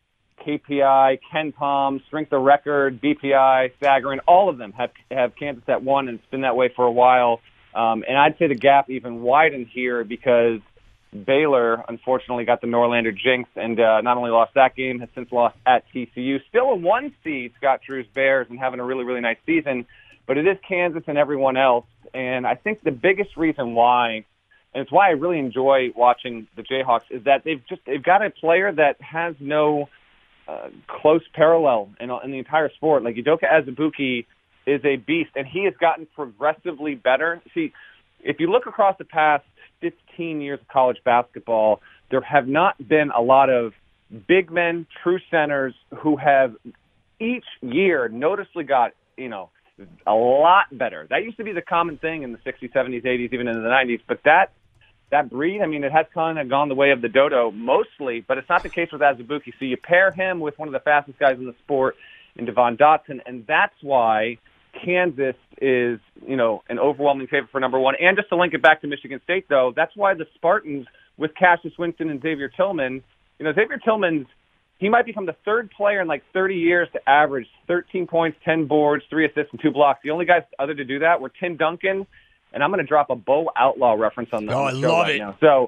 K P I, KenPom, strength of record, B P I, Sagarin, all of them have, have Kansas at one, and it's been that way for a while. Um, and I'd say the gap even widened here because Baylor, unfortunately, got the Norlander jinx and uh, not only lost that game, has since lost at T C U. Still a one seed, Scott Drew's Bears, and having a really, really nice season. But it is Kansas and everyone else. And I think the biggest reason why, and it's why I really enjoy watching the Jayhawks, is that they've just they've got a player that has no uh, close parallel in, in the entire sport. Like Udoka Azubuike is a beast, and he has gotten progressively better. See, if you look across the past fifteen years of college basketball, there have not been a lot of big men, true centers who have each year noticeably got, you know, a lot better. That used to be the common thing in the sixties, seventies, eighties, even in the nineties. But that that breed, I mean, it has kind of gone the way of the dodo mostly, but it's not the case with Azubuike. So you pair him with one of the fastest guys in the sport, in Devon Dotson, and that's why Kansas is, you know, an overwhelming favorite for number one. And just to link it back to Michigan State, though, that's why the Spartans, with Cassius Winston and Xavier Tillman, you know, Xavier Tillman's, he might become the third player in like thirty years to average thirteen points, ten boards, three assists, and two blocks. The only guys other to do that were Tim Duncan, and I'm going to drop a Bo Outlaw reference on the,
oh,
on the
I
show
love
right
it.
now. So,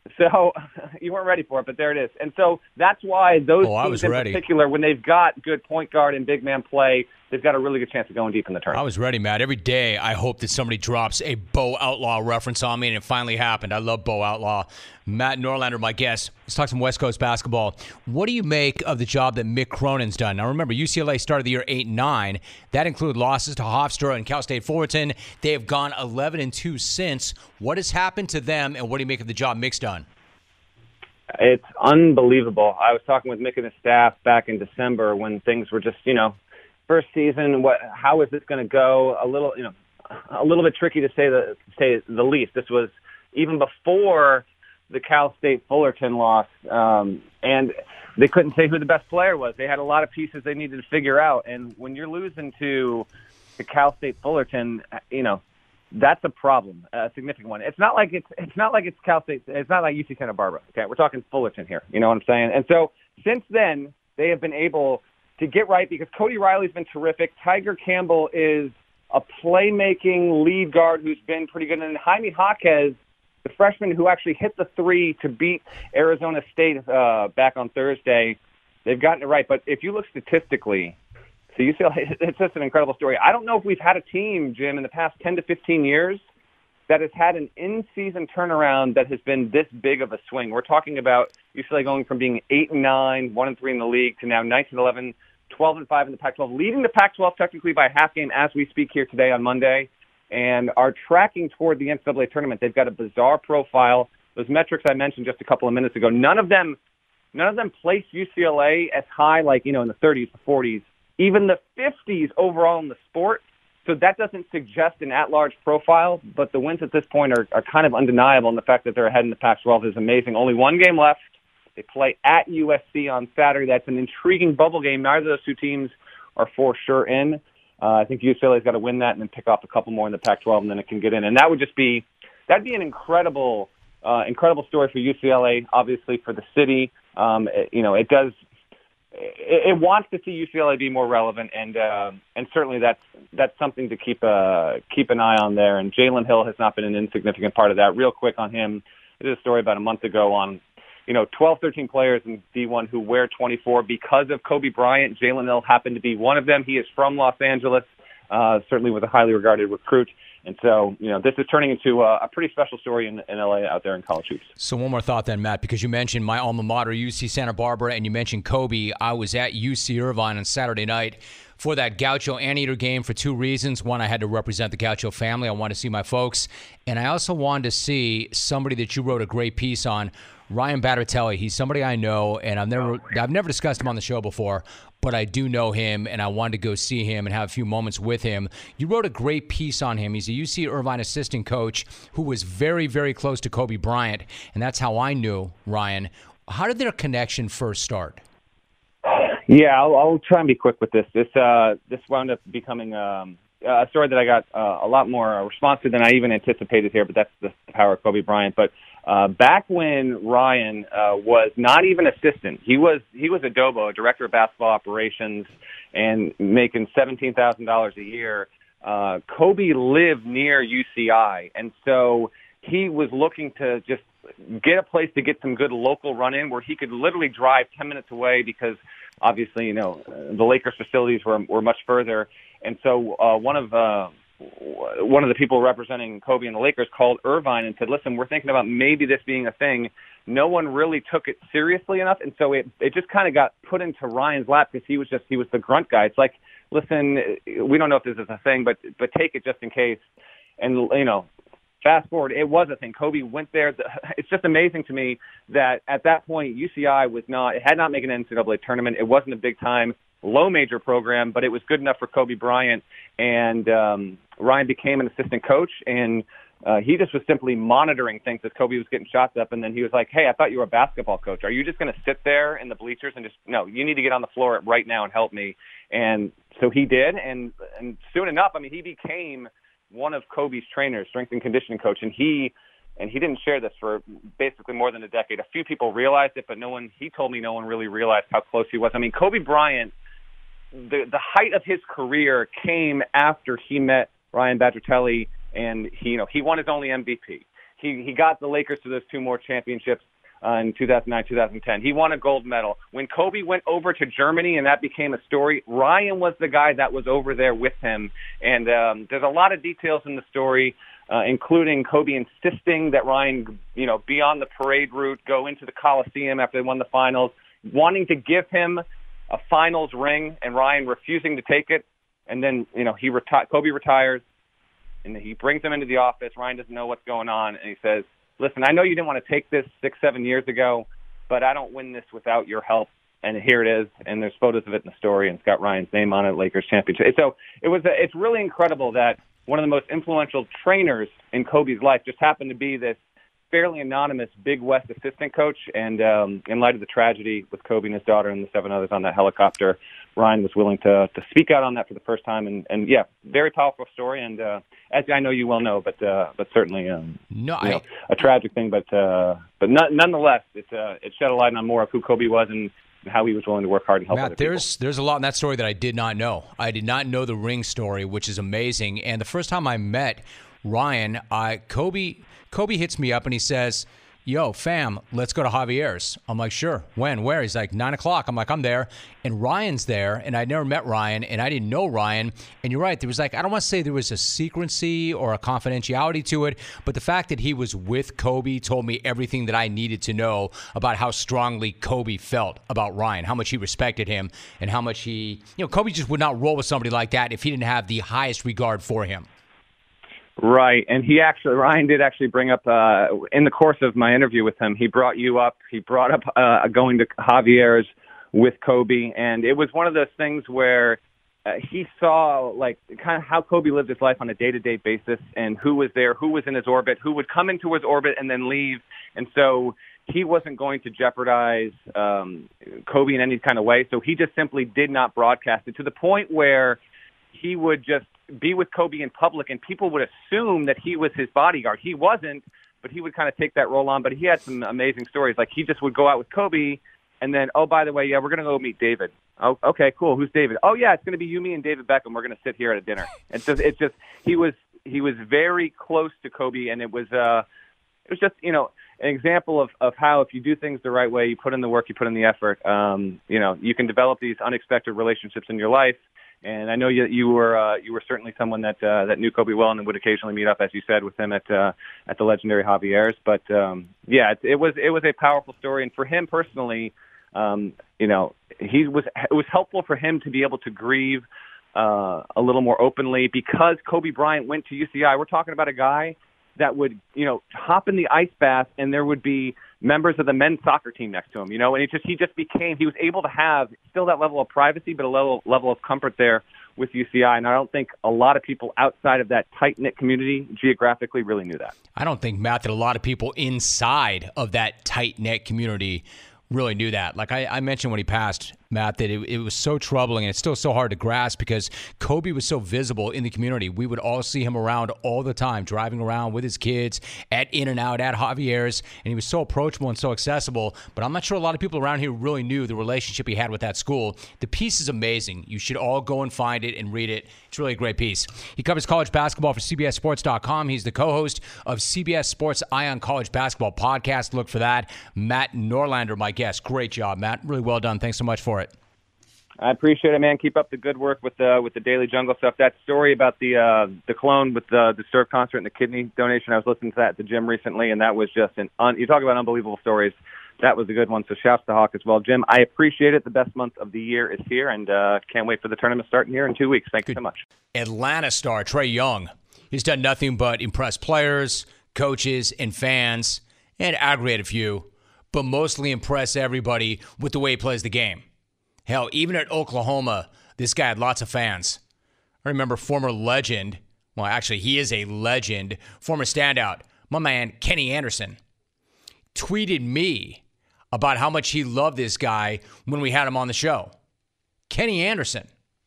so you weren't ready for it, but there it is. And so that's why those
oh,
teams in ready. particular, when they've got good point guard and big man play, they've got a really good chance of going deep in the tournament.
I was ready, Matt. Every day I hope that somebody drops a Bo Outlaw reference on me, and it finally happened. I love Bo Outlaw. Matt Norlander, my guest. Let's talk some West Coast basketball. What do you make of the job that Mick Cronin's done? Now, remember, U C L A started the year eight and nine. That included losses to Hofstra and Cal State Fullerton. They have gone eleven and two since. What has happened to them, and what do you make of the job Mick's done?
It's unbelievable. I was talking with Mick and his staff back in December when things were just, you know, first season. What? How is this going to go? A little, you know, a little bit tricky to say the say the least. This was even before the Cal State Fullerton loss, um, and they couldn't say who the best player was. They had a lot of pieces they needed to figure out, and when you're losing to the Cal State Fullerton, you know, that's a problem, a significant one. It's not like it's it's not like it's Cal State. It's not like U C Santa Barbara. Okay, we're talking Fullerton here. You know what I'm saying? And so since then, they have been able to get right because Cody Riley's been terrific. Tiger Campbell is a playmaking lead guard who's been pretty good. And Jaime Jaquez, the freshman who actually hit the three to beat Arizona State uh, back on Thursday, they've gotten it right. But if you look statistically, so U C L A, it's just an incredible story. I don't know if we've had a team, Jim, in the past ten to fifteen years that has had an in-season turnaround that has been this big of a swing. We're talking about U C L A going from being eight and nine, one and three in the league, to now nineteen eleven, twelve and five in the Pac twelve, leading the Pac twelve technically by a half game as we speak here today on Monday, and are tracking toward the N C double A tournament. They've got a bizarre profile. Those metrics I mentioned just a couple of minutes ago, none of them, none of them place U C L A as high, like, you know, in the thirties, the forties, even the fifties overall in the sport. So that doesn't suggest an at-large profile, but the wins at this point are, are kind of undeniable, and the fact that they're ahead in the Pac twelve is amazing. Only one game left. They play at U S C on Saturday. That's an intriguing bubble game. Neither of those two teams are for sure in. Uh, I think U C L A's got to win that and then pick off a couple more in the Pac twelve, and then it can get in. And that would just be that'd be an incredible, uh, incredible story for U C L A. Obviously for the city, um, it, you know, it does. It, it wants to see U C L A be more relevant, and uh, and certainly that's that's something to keep uh, keep an eye on there. And Jalen Hill has not been an insignificant part of that. Real quick on him, I did a story about a month ago on, you know, twelve, thirteen players in D one who wear twenty-four because of Kobe Bryant. Jalen Hill happened to be one of them. He is from Los Angeles, uh, certainly was a highly regarded recruit. And so, you know, this is turning into a, a pretty special story in, in L A out there in college hoops.
So one more thought then, Matt, because you mentioned my alma mater, U C Santa Barbara, and you mentioned Kobe. I was at U C Irvine on Saturday night for that Gaucho Anteater game for two reasons. One, I had to represent the Gaucho family. I wanted to see my folks. And I also wanted to see somebody that you wrote a great piece on, Ryan Battertelli. He's somebody I know, and I've never I've never discussed him on the show before, but I do know him, and I wanted to go see him and have a few moments with him. You wrote a great piece on him. He's a U C Irvine assistant coach who was very, very close to Kobe Bryant, and that's how I knew Ryan. How did their connection first start?
Yeah, I'll, I'll try and be quick with this. This uh, this wound up becoming um, a story that I got uh, a lot more response to than I even anticipated here, but that's the power of Kobe Bryant. But uh, back when Ryan uh, was not even assistant, he was he was a D O B O, a director of basketball operations, and making seventeen thousand dollars a year. Uh, Kobe lived near U C I, and so he was looking to just get a place to get some good local run-in where he could literally drive ten minutes away because obviously, you know, the Lakers facilities were were much further. And so uh, one of uh, one of the people representing Kobe and the Lakers called Irvine and said, listen, we're thinking about maybe this being a thing. No one really took it seriously enough, and so it it just kind of got put into Ryan's lap because he was just he was the grunt guy. It's like, listen, we don't know if this is a thing, but but take it just in case. And, you know, fast forward, it was a thing. Kobe went there. It's just amazing to me that at that point, U C I was not, it had not made an N C double A tournament. It wasn't a big-time, low-major program, but it was good enough for Kobe Bryant. And um, Ryan became an assistant coach, and uh, he just was simply monitoring things as Kobe was getting shots up. And then he was like, hey, I thought you were a basketball coach. Are you just going to sit there in the bleachers and just, no, you need to get on the floor right now and help me. And so he did, and, and soon enough, I mean, he became one of Kobe's trainers, strength and conditioning coach, and he and he didn't share this for basically more than a decade. A few people realized it, but no one. He told me no one really realized how close he was. I mean, Kobe Bryant, the the height of his career came after he met Ryan Battertelli, and he you know he won his only M V P. He he got the Lakers to those two more championships uh, in two thousand nine, two thousand ten. He won a gold medal. When Kobe went over to Germany and that became a story, Ryan was the guy that was over there with him. And um, there's a lot of details in the story, uh, including Kobe insisting that Ryan, you know, be on the parade route, go into the Coliseum after they won the finals, wanting to give him a finals ring, and Ryan refusing to take it. And then, you know, he reti- Kobe retires, and he brings him into the office. Ryan doesn't know what's going on, and he says, listen, I know you didn't want to take this six, seven years ago, but I don't win this without your help. And here it is, and there's photos of it in the story, and it's got Ryan's name on it, Lakers championship. So it was. A, it's really incredible that one of the most influential trainers in Kobe's life just happened to be this fairly anonymous Big West assistant coach. And um, in light of the tragedy with Kobe and his daughter and the seven others on that helicopter, Ryan was willing to to speak out on that for the first time. And, and yeah, very powerful story. And uh, as I know you well know, but uh, but certainly um,
no,
you
I...
know, a tragic thing. But uh, but not, nonetheless, it uh, it shed a light on more of who Kobe was and how he was willing to work hard and help
Matt,
other people.
there's there's a lot in that story that I did not know. I did not know the ring story, which is amazing. And the first time I met Ryan, I Kobe Kobe hits me up and he says, yo, fam, let's go to Javier's. I'm like, sure. When? Where? He's like, nine o'clock. I'm like, I'm there. And Ryan's there, and I'd never met Ryan, and I didn't know Ryan. And you're right. There was like, I don't want to say there was a secrecy or a confidentiality to it, but the fact that he was with Kobe told me everything that I needed to know about how strongly Kobe felt about Ryan, how much he respected him, and how much he, you know, Kobe just would not roll with somebody like that if he didn't have the highest regard for him.
Right, and he actually, Ryan did actually bring up, uh, in the course of my interview with him, he brought you up, he brought up uh, going to Javier's with Kobe, and it was one of those things where uh, he saw, like, kind of how Kobe lived his life on a day-to-day basis, and who was there, who was in his orbit, who would come into his orbit and then leave, and so he wasn't going to jeopardize um, Kobe in any kind of way, so he just simply did not broadcast it, to the point where he would just be with Kobe in public, and people would assume that he was his bodyguard. He wasn't, but he would kind of take that role on. But he had some amazing stories. Like, he just would go out with Kobe, and then, oh, by the way, yeah, we're going to go meet David. Oh, okay, cool. Who's David? Oh, yeah, it's going to be you, me, and David Beckham. We're going to sit here at a dinner. It's just, it's just he was he was very close to Kobe, and it was uh, it was just, you know, an example of, of how if you do things the right way, you put in the work, you put in the effort, um, you know, you can develop these unexpected relationships in your life. And I know you, you were uh, you were certainly someone that uh, that knew Kobe well and would occasionally meet up, as you said, with him at uh, at the legendary Javier's. But um, yeah, it, it was it was a powerful story, and for him personally, um, you know, he was it was helpful for him to be able to grieve uh, a little more openly because Kobe Bryant went to U C I. We're talking about a guy that would, you know, hop in the ice bath and there would be members of the men's soccer team next to him, you know, and it just, he just became, he was able to have still that level of privacy, but a level, level of comfort there with U C I. And I don't think a lot of people outside of that tight-knit community geographically really knew that.
I don't think, Matt, that a lot of people inside of that tight-knit community really knew that. Like I, I mentioned when he passed, Matt, that it, it was so troubling, and it's still so hard to grasp because Kobe was so visible in the community. We would all see him around all the time, driving around with his kids at In-N-Out, at Javier's, and he was so approachable and so accessible. But I'm not sure a lot of people around here really knew the relationship he had with that school. The piece is amazing. You should all go and find it and read it. It's really a great piece. He covers college basketball for C B S Sports dot com. He's the co-host of C B S Sports Eye on College Basketball podcast. Look for that. Matt Norlander, my guest. Great job, Matt. Really well done. Thanks so much for it.
I appreciate it, man. Keep up the good work with the with the Daily Jungle stuff. That story about the uh, the clone with the the Surf concert and the kidney donation, I was listening to that at the gym recently, and that was just an un- you talk about unbelievable stories. That was a good one. So shouts to Hawk as well, Jim. I appreciate it. The best month of the year is here, and uh, can't wait for the tournament starting here in two weeks. Thank you so much.
Atlanta star Trae Young. He's done nothing but impress players, coaches, and fans, and aggravate a few, but mostly impress everybody with the way he plays the game. Hell, even at Oklahoma, this guy had lots of fans. I remember former legend, well, actually, he is a legend, former standout, my man Kenny Anderson, tweeted me about how much he loved this guy when we had him on the show. Kenny Anderson.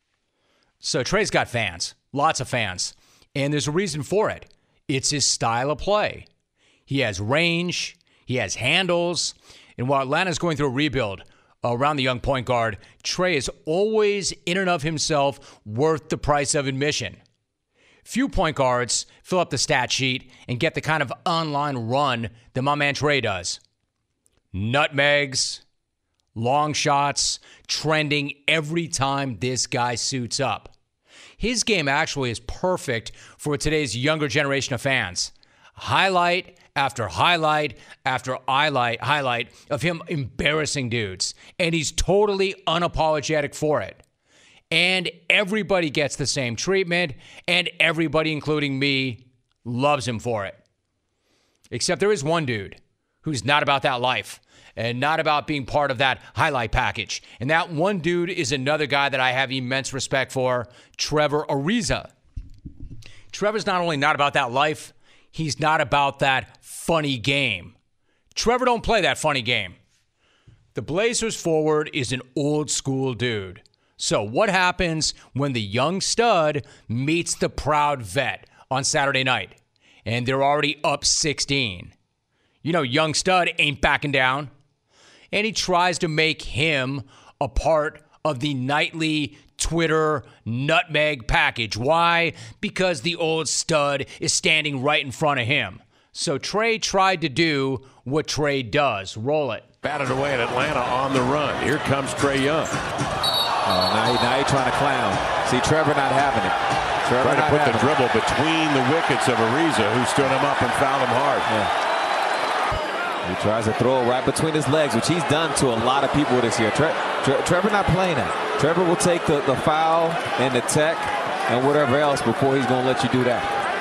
So Trae's got fans, lots of fans, and there's a reason for it. It's his style of play. He has range, he has handles, and while Atlanta's going through a rebuild around the young point guard, Trae is always in and of himself worth the price of admission. Few point guards fill up the stat sheet and get the kind of online run that my man Trae does. Nutmegs, long shots, trending every time this guy suits up. His game actually is perfect for today's younger generation of fans. Highlight after highlight after highlight highlight of him embarrassing dudes. And he's totally unapologetic for it. And everybody gets the same treatment, and everybody, including me, loves him for it. Except there is one dude who's not about that life and not about being part of that highlight package. And that one dude is another guy that I have immense respect for, Trevor Ariza. Trevor's not only not about that life, he's not about that funny game. Trevor don't play that funny game. The Blazers forward is an old school dude. So what happens when the young stud meets the proud vet on Saturday night and they're already up sixteen? You know, young stud ain't backing down. and he tries to make him a part of the nightly Twitter nutmeg package. Why? Because the old stud is standing right in front of him. So Trae tried to do what Trae does. Roll it.
Batted away in Atlanta on the run. Here comes Trae Young.
Oh, now, he, now he's trying to clown. See, Trevor not having it. Trevor
trying to put the
it.
dribble between the wickets of Ariza, who stood him up and fouled him hard.
Yeah. He tries to throw it right between his legs, which he's done to a lot of people this year. Tre Tre Trevor not playing that. Trevor will take the, the foul and the tech and whatever else before he's going to let you do that.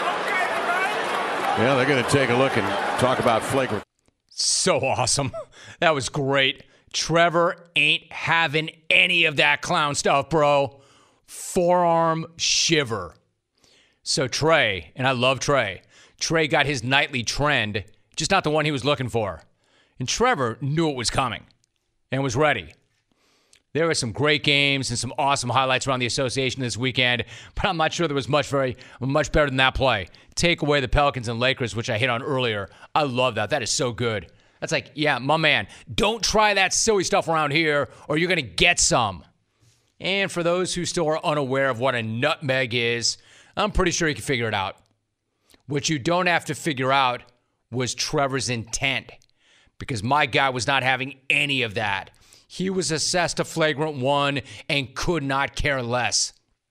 Yeah, they're going to take a look and talk about flagrant.
So awesome. That was great. Trevor ain't having any of that clown stuff, bro. Forearm shiver. So Trae, and I love Trae, Trae got his nightly trend, just not the one he was looking for. And Trevor knew it was coming and was ready. There were some great games and some awesome highlights around the association this weekend, but I'm not sure there was much very much better than that play. Take away the Pelicans and Lakers, which I hit on earlier. I love that. That is so good. That's like, yeah, my man, don't try that silly stuff around here or you're going to get some. And for those who still are unaware of what a nutmeg is, I'm pretty sure you can figure it out. What you don't have to figure out was Trevor's intent, because my guy was not having any of that. He was assessed a flagrant one and could not care less.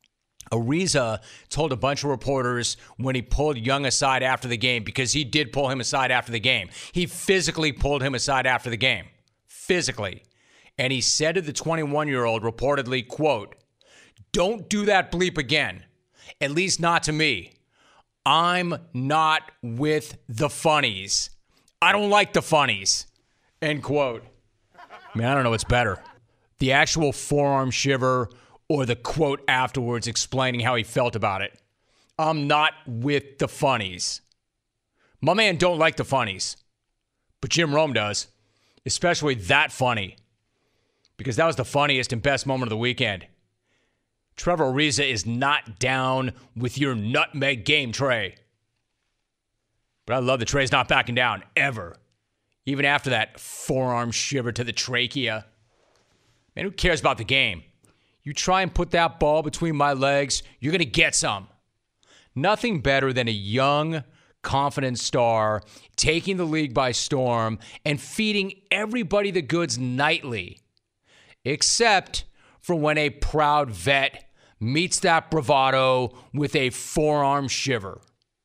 Ariza told a bunch of reporters when he pulled Young aside after the game, because he did pull him aside after the game. He physically pulled him aside after the game. Physically. And he said to the twenty-one-year-old reportedly, quote, "Don't do that bleep again. At least not to me. I'm not with the funnies. I don't like the funnies." End quote. I mean, I don't know what's better. The actual forearm shiver or the quote afterwards explaining how he felt about it. I'm not with the funnies. My man don't like the funnies. But Jim Rome does. Especially that funny. Because that was the funniest and best moment of the weekend. Trevor Ariza is not down with your nutmeg game, Trae. But I love that Trae's not backing down, ever. Even after that forearm shiver to the trachea. Man, who cares about the game? You try and put that ball between my legs, you're going to get some. Nothing better than a young, confident star taking the league by storm and feeding everybody the goods nightly. Except for when a proud vet meets that bravado with a forearm shiver.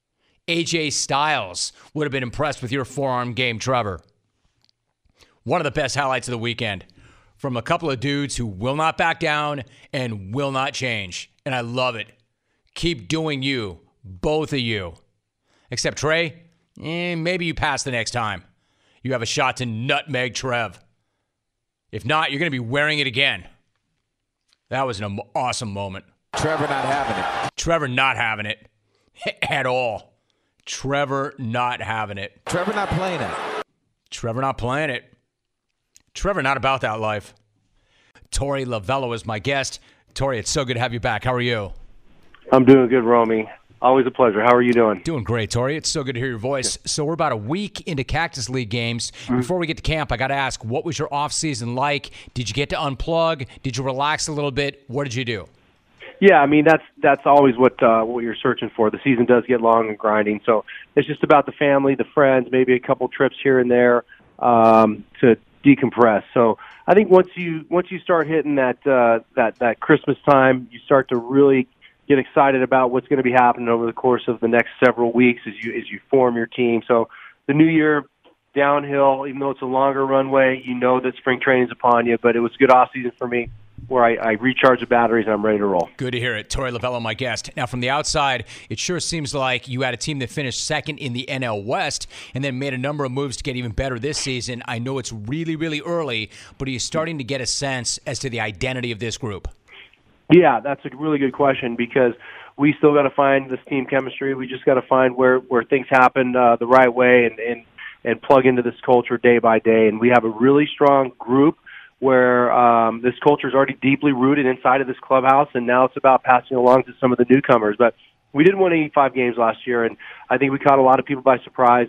A J Styles would have been impressed with your forearm game, Trevor. One of the best highlights of the weekend from a couple of dudes who will not back down and will not change. And I love it. Keep doing you, both of you. Except Trae, eh, maybe you pass the next time. You have a shot to nutmeg Trev. If not, you're going to be wearing it again. That was an awesome moment.
Trevor not having it.
Trevor not having it at all. Trevor not having it.
Trevor not playing it.
Trevor not playing it. Trevor not about that life. Torey Lovullo is my guest. Torey, it's so good to have you back. How are you?
I'm doing good, Romy. Always a pleasure. How are you doing?
Doing great, Torey. It's so good to hear your voice. So we're about a week into Cactus League games. Mm-hmm. Before we get to camp, I got to ask, what was your off-season like? Did you get to unplug? Did you relax a little bit? What did you do?
Yeah, I mean, that's that's always what uh, what you're searching for. The season does get long and grinding, so it's just about the family, the friends, maybe a couple trips here and there um, to decompress. So I think once you once you start hitting that uh, that that Christmas time, you start to really get excited about what's going to be happening over the course of the next several weeks as you as you form your team. So the new year, downhill, even though it's a longer runway, you know that spring training is upon you. But it was a good off season for me, where I, I recharge the batteries and I'm ready to roll.
Good to hear it. Torey Lovullo, my guest. Now, from the outside, it sure seems like you had a team that finished second in the N L West and then made a number of moves to get even better this season. I know it's really, really early, but are you starting to get a sense as to the identity of this group?
Yeah, that's a really good question, because we still got to find this team chemistry. We just got to find where, where things happen uh, the right way and, and, and plug into this culture day by day. And we have a really strong group where um, this culture is already deeply rooted inside of this clubhouse, and now it's about passing along to some of the newcomers. But we didn't win eighty-five games last year, and I think we caught a lot of people by surprise.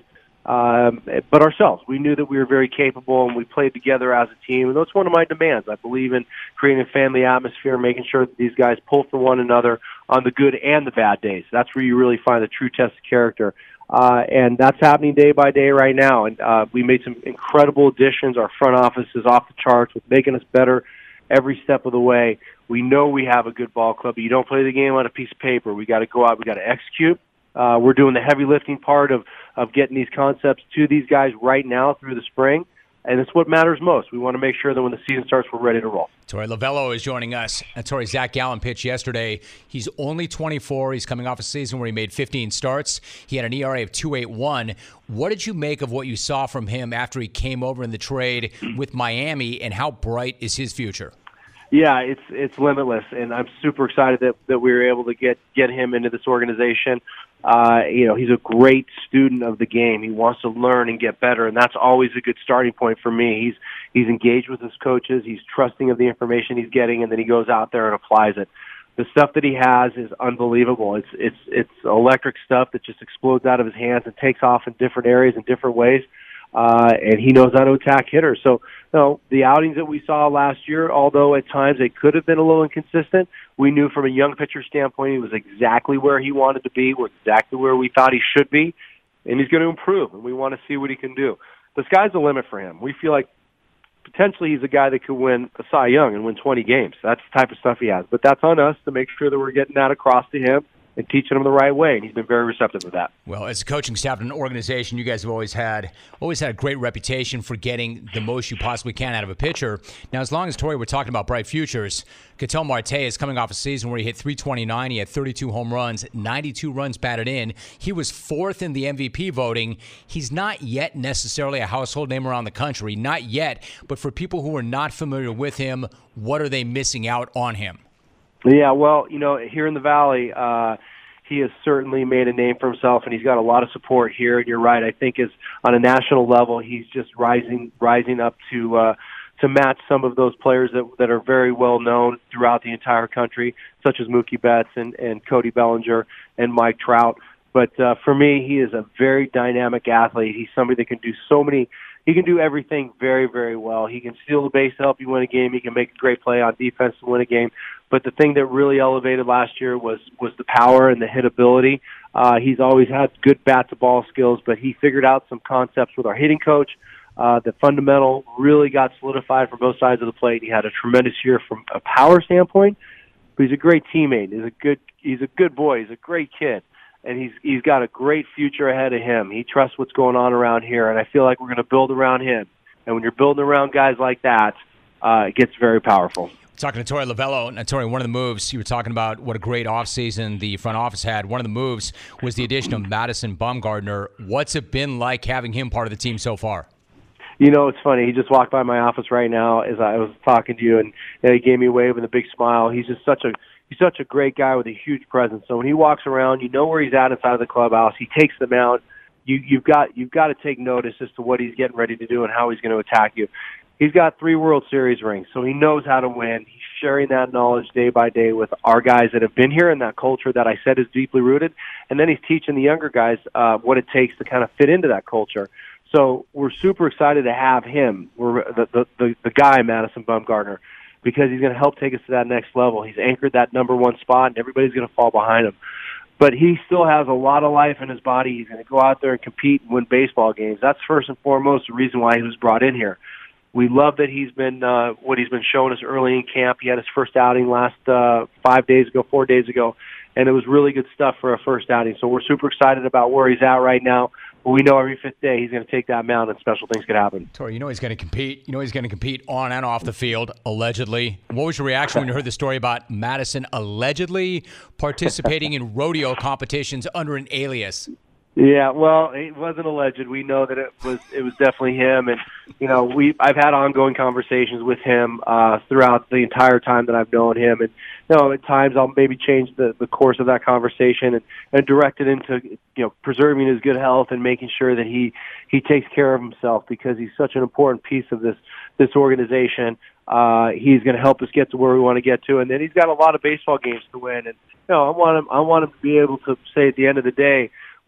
um, but ourselves. We knew that we were very capable, and we played together as a team, and that's one of my demands. I believe in creating a family atmosphere, making sure that these guys pull for one another on the good and the bad days. That's where you really find the true test of character. Uh, and that's happening day by day right now. And uh, we made some incredible additions. Our front office is off the charts with making us better every step of the way. We know we have a good ball club, but you don't play the game on a piece of paper. We got to go out. We got to execute. Uh, we're doing the heavy lifting part of, of getting these concepts to these guys right now through the spring. And it's what matters most. We want to make sure that when the season starts, we're ready to roll.
Torey Lovullo is joining us. And Torey, Zach Gallen pitched yesterday. He's only twenty-four. He's coming off a season where he made fifteen starts. He had an E R A of two point eight one. What did you make of what you saw from him after he came over in the trade with Miami, and how bright is his future?
Yeah, it's it's limitless, and I'm super excited that, that we were able to get, get him into this organization. Uh, you know, he's a great student of the game. He wants to learn and get better, and that's always a good starting point for me. He's he's engaged with his coaches. He's trusting of the information he's getting, and then he goes out there and applies it. The stuff that he has is unbelievable. It's it's it's electric stuff that just explodes out of his hands and takes off in different areas in different ways. Uh, and he knows how to attack hitters. So, you know, the outings that we saw last year, although at times they could have been a little inconsistent, we knew from a young pitcher standpoint he was exactly where he wanted to be, we're exactly where we thought he should be, and he's going to improve, and we want to see what he can do. The sky's the limit for him. We feel like potentially he's a guy that could win a Cy Young and win twenty games. That's the type of stuff he has. But that's on us to make sure that we're getting that across to him and teaching him the right way, and he's been very receptive to that.
Well, as a coaching staff and an organization, you guys have always had always had a great reputation for getting the most you possibly can out of a pitcher. Now, as long as, Torey, we're talking about bright futures, Ketel Marte is coming off a season where he hit three twenty-nine, he had thirty-two home runs, ninety-two runs batted in. He was fourth in the M V P voting. He's not yet necessarily a household name around the country, not yet, but for people who are not familiar with him, what are they missing out on him?
Yeah, well, you know, here in the Valley, uh, he has certainly made a name for himself, and he's got a lot of support here. And you're right, I think is on a national level, he's just rising, rising up to uh, to match some of those players that that are very well known throughout the entire country, such as Mookie Betts and, and Cody Bellinger and Mike Trout. But uh, for me, he is a very dynamic athlete. He's somebody that can do so many. He can do everything very, very well. He can steal the base to help you win a game. He can make a great play on defense to win a game. But the thing that really elevated last year was was the power and the hitability. Uh, he's always had good bat-to-ball skills, but he figured out some concepts with our hitting coach. Uh, the fundamental really got solidified from both sides of the plate. He had a tremendous year from a power standpoint, but he's a great teammate. He's a good he's a good boy. He's a great kid. And he's he's got a great future ahead of him. He trusts what's going on around here, and I feel like we're going to build around him. And when you're building around guys like that, uh, it gets very powerful.
Talking to Torey Lovullo, and Torey, one of the moves, you were talking about what a great offseason the front office had. One of the moves was the addition of Madison Bumgarner. What's it been like having him part of the team so far?
You know, it's funny. He just walked by my office right now as I was talking to you, and you know, he gave me a wave and a big smile. He's just such a he's such a great guy with a huge presence. So when he walks around, you know where he's at inside of the clubhouse. He takes them out. You, you've got you've got to take notice as to what he's getting ready to do and how he's going to attack you. He's got three World Series rings, so he knows how to win. He's sharing that knowledge day by day with our guys that have been here in that culture that I said is deeply rooted, and then he's teaching the younger guys uh, what it takes to kind of fit into that culture. So we're super excited to have him, we're the, the, the, the guy, Madison Bumgarner, because he's going to help take us to that next level. He's anchored that number one spot, and everybody's going to fall behind him. But he still has a lot of life in his body. He's going to go out there and compete and win baseball games. That's first and foremost the reason why he was brought in here. We love that he's been uh, what he's been showing us early in camp. He had his first outing last uh, five days ago, four days ago, and it was really good stuff for a first outing. So we're super excited about where he's at right now. But we know every fifth day he's going to take that mound and special things could happen.
Torey, you know he's going to compete. You know he's going to compete on and off the field, allegedly. What was your reaction when you heard the story about Madison allegedly participating in rodeo competitions under an alias?
Yeah, well, it wasn't alleged. We know that it was it was definitely him, and you know, we I've had ongoing conversations with him uh, throughout the entire time that I've known him, and you know, at times I'll maybe change the, the course of that conversation and, and direct it into you know preserving his good health and making sure that he he takes care of himself because he's such an important piece of this this organization. Uh, he's going to help us get to where we want to get to, and then he's got a lot of baseball games to win, and you know, I want him I want him to be able to say at the end of the day,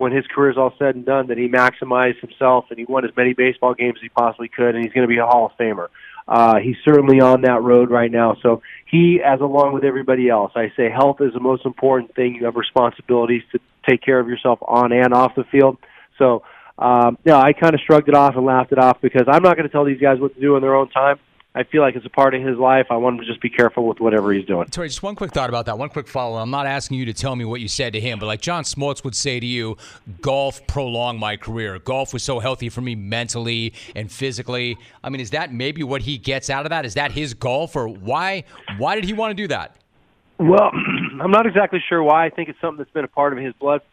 when his career is all said and done, that he maximized himself and he won as many baseball games as he possibly could, and he's going to be a Hall of Famer. Uh, he's certainly on that road right now. So he, as along with everybody else, I say health is the most important thing. You have responsibilities to take care of yourself on and off the field. So, um, yeah, I kind of shrugged it off and laughed it off because I'm not going to tell these guys what to do in their own time. I feel like it's a part of his life. I want him to just be careful with whatever he's doing.
Torrey, just one quick thought about that. One quick follow-up. I'm not asking you to tell me what you said to him, but like John Smoltz would say to you, golf prolonged my career. Golf was so healthy for me mentally and physically. I mean, is that maybe what he gets out of that? Is that his golf, or why? Why did he want to do that?
Well, I'm not exactly sure why. I think it's something that's been a part of his blood,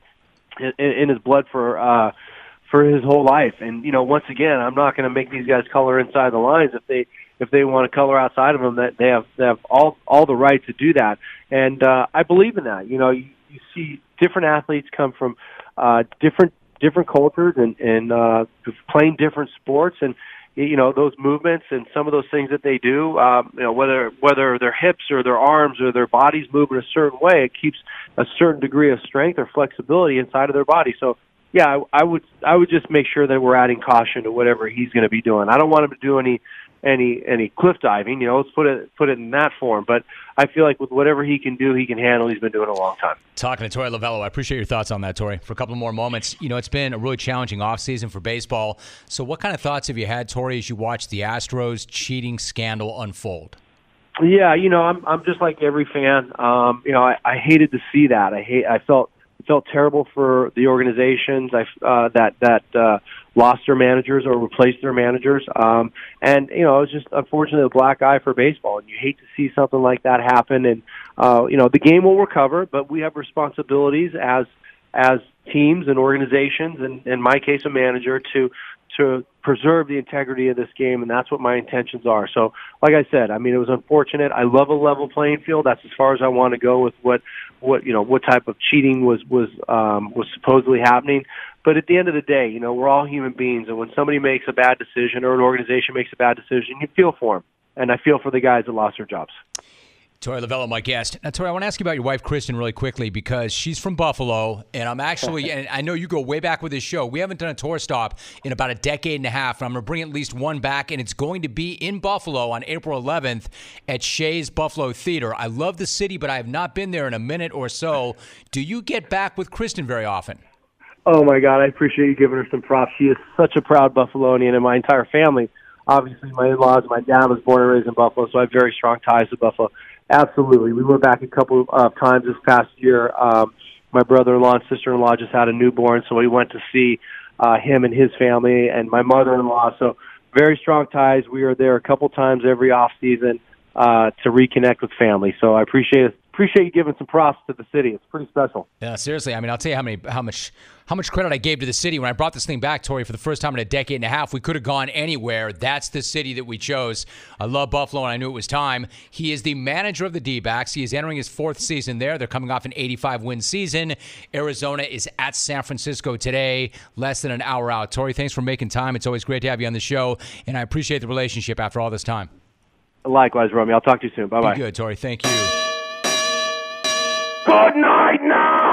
in, in his blood for uh, for his whole life. And, you know, once again, I'm not going to make these guys color inside the lines. If they if they want to color outside of them, that they have they have all all the right to do that. And uh, I believe in that. You know, you, you see different athletes come from uh, different different cultures and, and uh, playing different sports, and you know, those movements and some of those things that they do, um, you know, whether whether their hips or their arms or their bodies move in a certain way, it keeps a certain degree of strength or flexibility inside of their body. So, yeah, I, I would I would just make sure that we're adding caution to whatever he's going to be doing. I don't want him to do any any any cliff diving, you know, let's put it put it in that form. But I feel like with whatever he can do, he can handle. He's been doing it a long time.
Talking to Torrey Lovullo, I appreciate your thoughts on that, Torrey. For a couple more moments, you know, it's been a really challenging offseason for baseball. So what kind of thoughts have you had, Torrey, as you watch the Astros cheating scandal unfold?
Yeah, you know, I'm I'm just like every fan. Um, you know, I, I hated to see that. I hate. I felt felt terrible for the organizations I, uh, that that uh, lost their managers or replaced their managers. Um, and you know, it was just unfortunately a black eye for baseball. And you hate to see something like that happen. And uh, you know, the game will recover, but we have responsibilities as as teams and organizations, and in my case, a manager, to to preserve the integrity of this game, and that's what my intentions are. So, like I said, I mean, it was unfortunate. I love a level playing field. That's as far as I want to go with what, what you know, what type of cheating was was um, was supposedly happening. But at the end of the day, you know, we're all human beings, and when somebody makes a bad decision or an organization makes a bad decision, you feel for them, and I feel for the guys that lost their jobs.
Torrey Lovullo, my guest. Now, Torrey, I want to ask you about your wife, Kristen, really quickly, because she's from Buffalo, and I'm actually, and I know you go way back with this show. We haven't done a tour stop in about a decade and a half, and I'm going to bring at least one back, and it's going to be in Buffalo on April eleventh at Shea's Buffalo Theater. I love the city, but I have not been there in a minute or so. Do you get back with Kristen very often?
Oh, my God, I appreciate you giving her some props. She is such a proud Buffalonian, and my entire family. Obviously, my in-laws, my dad was born and raised in Buffalo, so I have very strong ties to Buffalo. Absolutely. We went back a couple of times this past year. Um, my brother-in-law and sister-in-law just had a newborn, so we went to see uh, him and his family, and my mother-in-law. So very strong ties. We are there a couple times every off-season uh, to reconnect with family. So I appreciate it. Appreciate you giving some props to the city. It's pretty special.
Yeah, seriously. I mean, I'll tell you how many, how much, how much credit I gave to the city when I brought this thing back, Torrey, for the first time in a decade and a half. We could have gone anywhere. That's the city that we chose. I love Buffalo, and I knew it was time. He is the manager of the D-backs. He is entering his fourth season there. They're coming off an eighty-five win season. Arizona is at San Francisco today, less than an hour out. Torrey, thanks for making time. It's always great to have you on the show, and I appreciate the relationship after all this time.
Likewise, Romy. I'll talk to you soon. Bye-bye.
Be good, Torrey. Thank you.
Good night now!